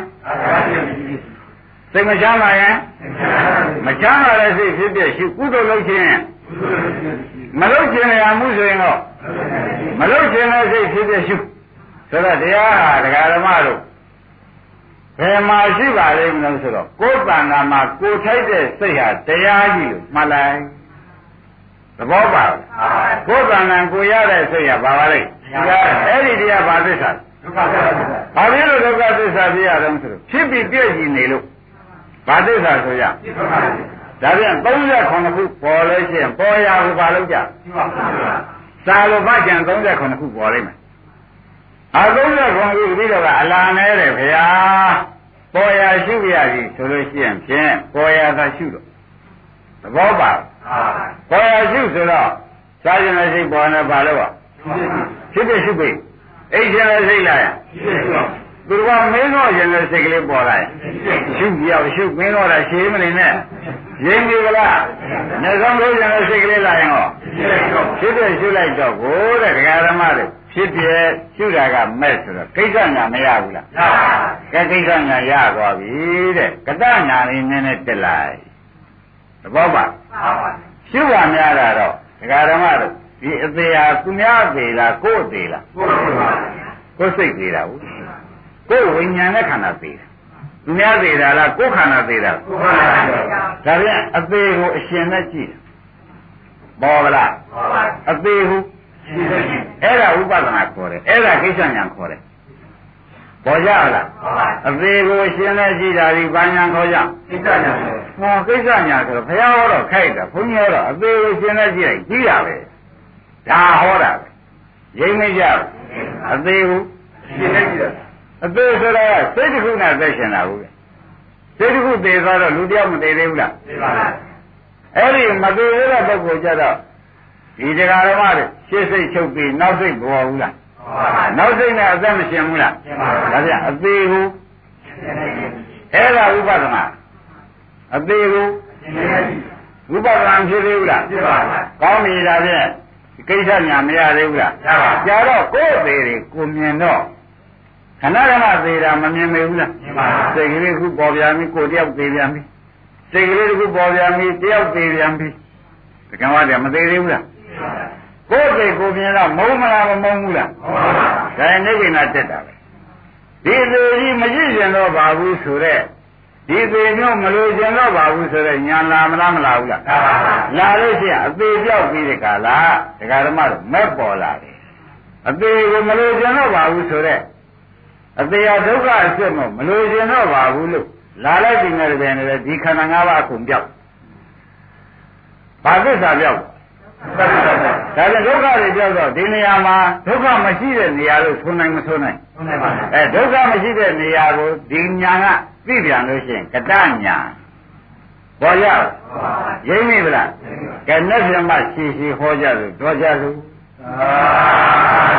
စိတ်မချမ်းသာရင်မချမ်းသာတဲ့စိတ်ဖြစ်ဖြစ်ရှုကုသိုလ်လုပ်ခြင်းမလုပ်ခြင်းရမှုဆိုရင်တော့မလုပ်ခြင်းတဲ့စိတ်ဖြစ်ဖြစ်ရှုဆိုတော့တရားဟာဒကာဓမ္မတို့ဘယ်မှာရှိပါလိမ့်မလို့ဆိုတော့ကိုယ်တဏ္ဍာမှာကိုယ်ထိုက်တဲ့စိတ်ဟာတရားကြီးလို့မှတ်လိုက်သဘောပါကိုယ်တဏ္ဍာကိုရတဲ့စိတ်ဟာဘာပါလိမ့်အဲ့ဒီတရားဘာသစ္စာဒုက္ခသစ္စာဘာဖြစ်လို့ဒုက္ခသစ္စာပြရတော့ဆိုတော့ဖြစ်ပြီးပြည့်ကြည်နေလို့ဘာသစ္စာဆိုရဒါပြန်သုံးခုပေါ်လဲရှိရင်ပေါ်ရကိုဘာလို့ကြစာလိုမှကျန်သုံးခုပေါ်လိမ့်မယ်အသုံးခုပြီးတော့ကအလာနဲတယ်ဗျာပေါ်ရရှုရပြီဆိုလို့ရှိရင်ဖြင့်ပေါ်ရသာရှုတော့သဘောပါပေါ်ရရှုဆိုတော့စာရင်တဲ့စိတ်ပေါ်နေပါလို့ဖြစ်ဖြစ်ရှုပြီအိတ်ရှင်တဲ့စိတ်လာရင်သူကမင်းတော့ရင်တဲ့စိတ်ကလေးပေါ်လာရင်ရှုပြောက်ရှုမင်းတော့တာရှင်းမနေနဲ့ရင်းပြီကလားနေဆုံးလို့ရင်တဲ့စိတ်ကလေးလာရင်ဟောဖြစ်တယ်ရှုလိုက်တော့ကိုတဲ့ဒကာဓမ္မတွေဖြစ်တယ်ရှုတာကမဲ့ဆိုတော့ကိစ္စညာမရဘူးလားကဲကိစ္စညာရသွားပြီတဲ့ကတညာလေးနည်းနည်းတက်လိုက်သဘောပါရှုပါများတာတော့ဒကာဓမ္မတို့ဒီအသေးဟာသူများသေးလားကိုယ်သေးလားကိုယ်သေးပါကိုယ်စိတ်သေးတာဟုတ်ကိုယ်ဝိညာဉ်နဲ့ခန္ဓာသေးတယ်သူများသေးတာလားကိုယ်ခန္ဓာသေးတာကိုယ်ခန္ဓာသေးတာဒါပြန်အသေးကိုအရှင်နဲ့ကြည့်ပေါ်လားအသေးကိုအဲ့ဒါဥပဒနာခေါ်တယ်အဲ့ဒါကိစ္စညာခေါ်တယ်ပေါ်ကြလားအသေးကိုအရှင်နဲ့ကြည့်တာဒီဘာညာခေါ်ကြကိစ္စညာဟောကိစ္စညာဆိုတော့ဘုရားဟောတော့ခိုက်တာဘုန်းကြီးဟောတော့အသေးကိုရှင်နဲ့ကြည့်လိုက်ကြည့်တာပဲဒါဟောတာပဲရိမ့်မကြဘူးအသေးကိုရှင်နဲ့ကြည့်တာအသေးဆိုတော့စိတ်တစ်ခုနဲ့သက်ရှင်တာဟုတ်ကဲ့စိတ်တစ်ခုသေးသွားတော့လူတယောက်မသေးသေးဘူးလားသေးပါဘူးအဲ့ဒီမသေးသေးတဲ့ပုဂ္ဂိုလ်ကြတော့ဒီတရားဓမ္မတွေရှေ့စိတ်ချုပ်ပြီးနောက်စိတ်ပေါ်ဘူးလားနောက်စိတ်နဲ့အသက်မရှင်ဘူးလားဒါပြန်အသေးကိုအဲ့ဒါဥပဒနာအသေးကိုဥပဒနာဖြစ်သေးဘူးလားဖြစ်ပါဘူးကောင်းပြီဒါဖြင့်ကိစ္စညာမရသေးဘူးလားရပါကြာတော့ကိုယ်သေးတွေကိုမြင်တော့ခဏခဏသေးတာမမြင်မေဘူးလားမြင်ပါဘူးစိတ်ကလေးခုပေါ်ပြန်ပြီကိုယ်တယောက်သေးပြန်ပြီစိတ်ကလေးတစ်ခုပေါ်ပြန်ပြီတယောက်သေးပြန်ပြီတကယ်ว่าတယ်မသေးသေးဘူးလားကိုယ်စိတ်ကိုမြင်တော့မုံမလားမမုံဘူးလားမုံပါဘူးဒါနဲ့နေကိနာတက်တာပဲဒီသေကြီးမရှိကျင်တော့ပါဘူးဆိုတော့ဒီသေမျိုးမလို့ကျင်တော့ပါဘူးဆိုတော့ညာလာမလားမလာဘူးလားလာလို့ရှိရင်အသေးပြောက်ပြီးတဲ့ကာလဒကာဓမ္မတို့မဲ့ပေါ်လာတယ်အသေးကိုမလို့ကျင်တော့ပါဘူးဆိုတော့အသေးရဒုက္ခအစစ်မို့မလို့ကျင်တော့ပါဘူးလို့လာလိုက်ဒီနဲ့တည်းနဲ့ဒီခန္ဓာ၅ပါးအကုန်ပြောက်ဘာသစ္စာပြောက်ဒါပြန်ဒုက္ခတွေပြောက်တော့ဒီနေရာမှာဒုက္ခမရှိတဲ့နေရာလို့ဆိုနိုင်မဆိုနိုင်ဆိုနိုင်ပါဘူးအဲဒုက္ခမရှိတဲ့နေရာကိုဒီညာကသိပြန်လို့ရှိရင်ကတညာပေါ်ရရိမ့်မိဗလားကဲနဲ့ပြန်မှရှည်ရှည်ဟောကြလို့တော်ကြလို့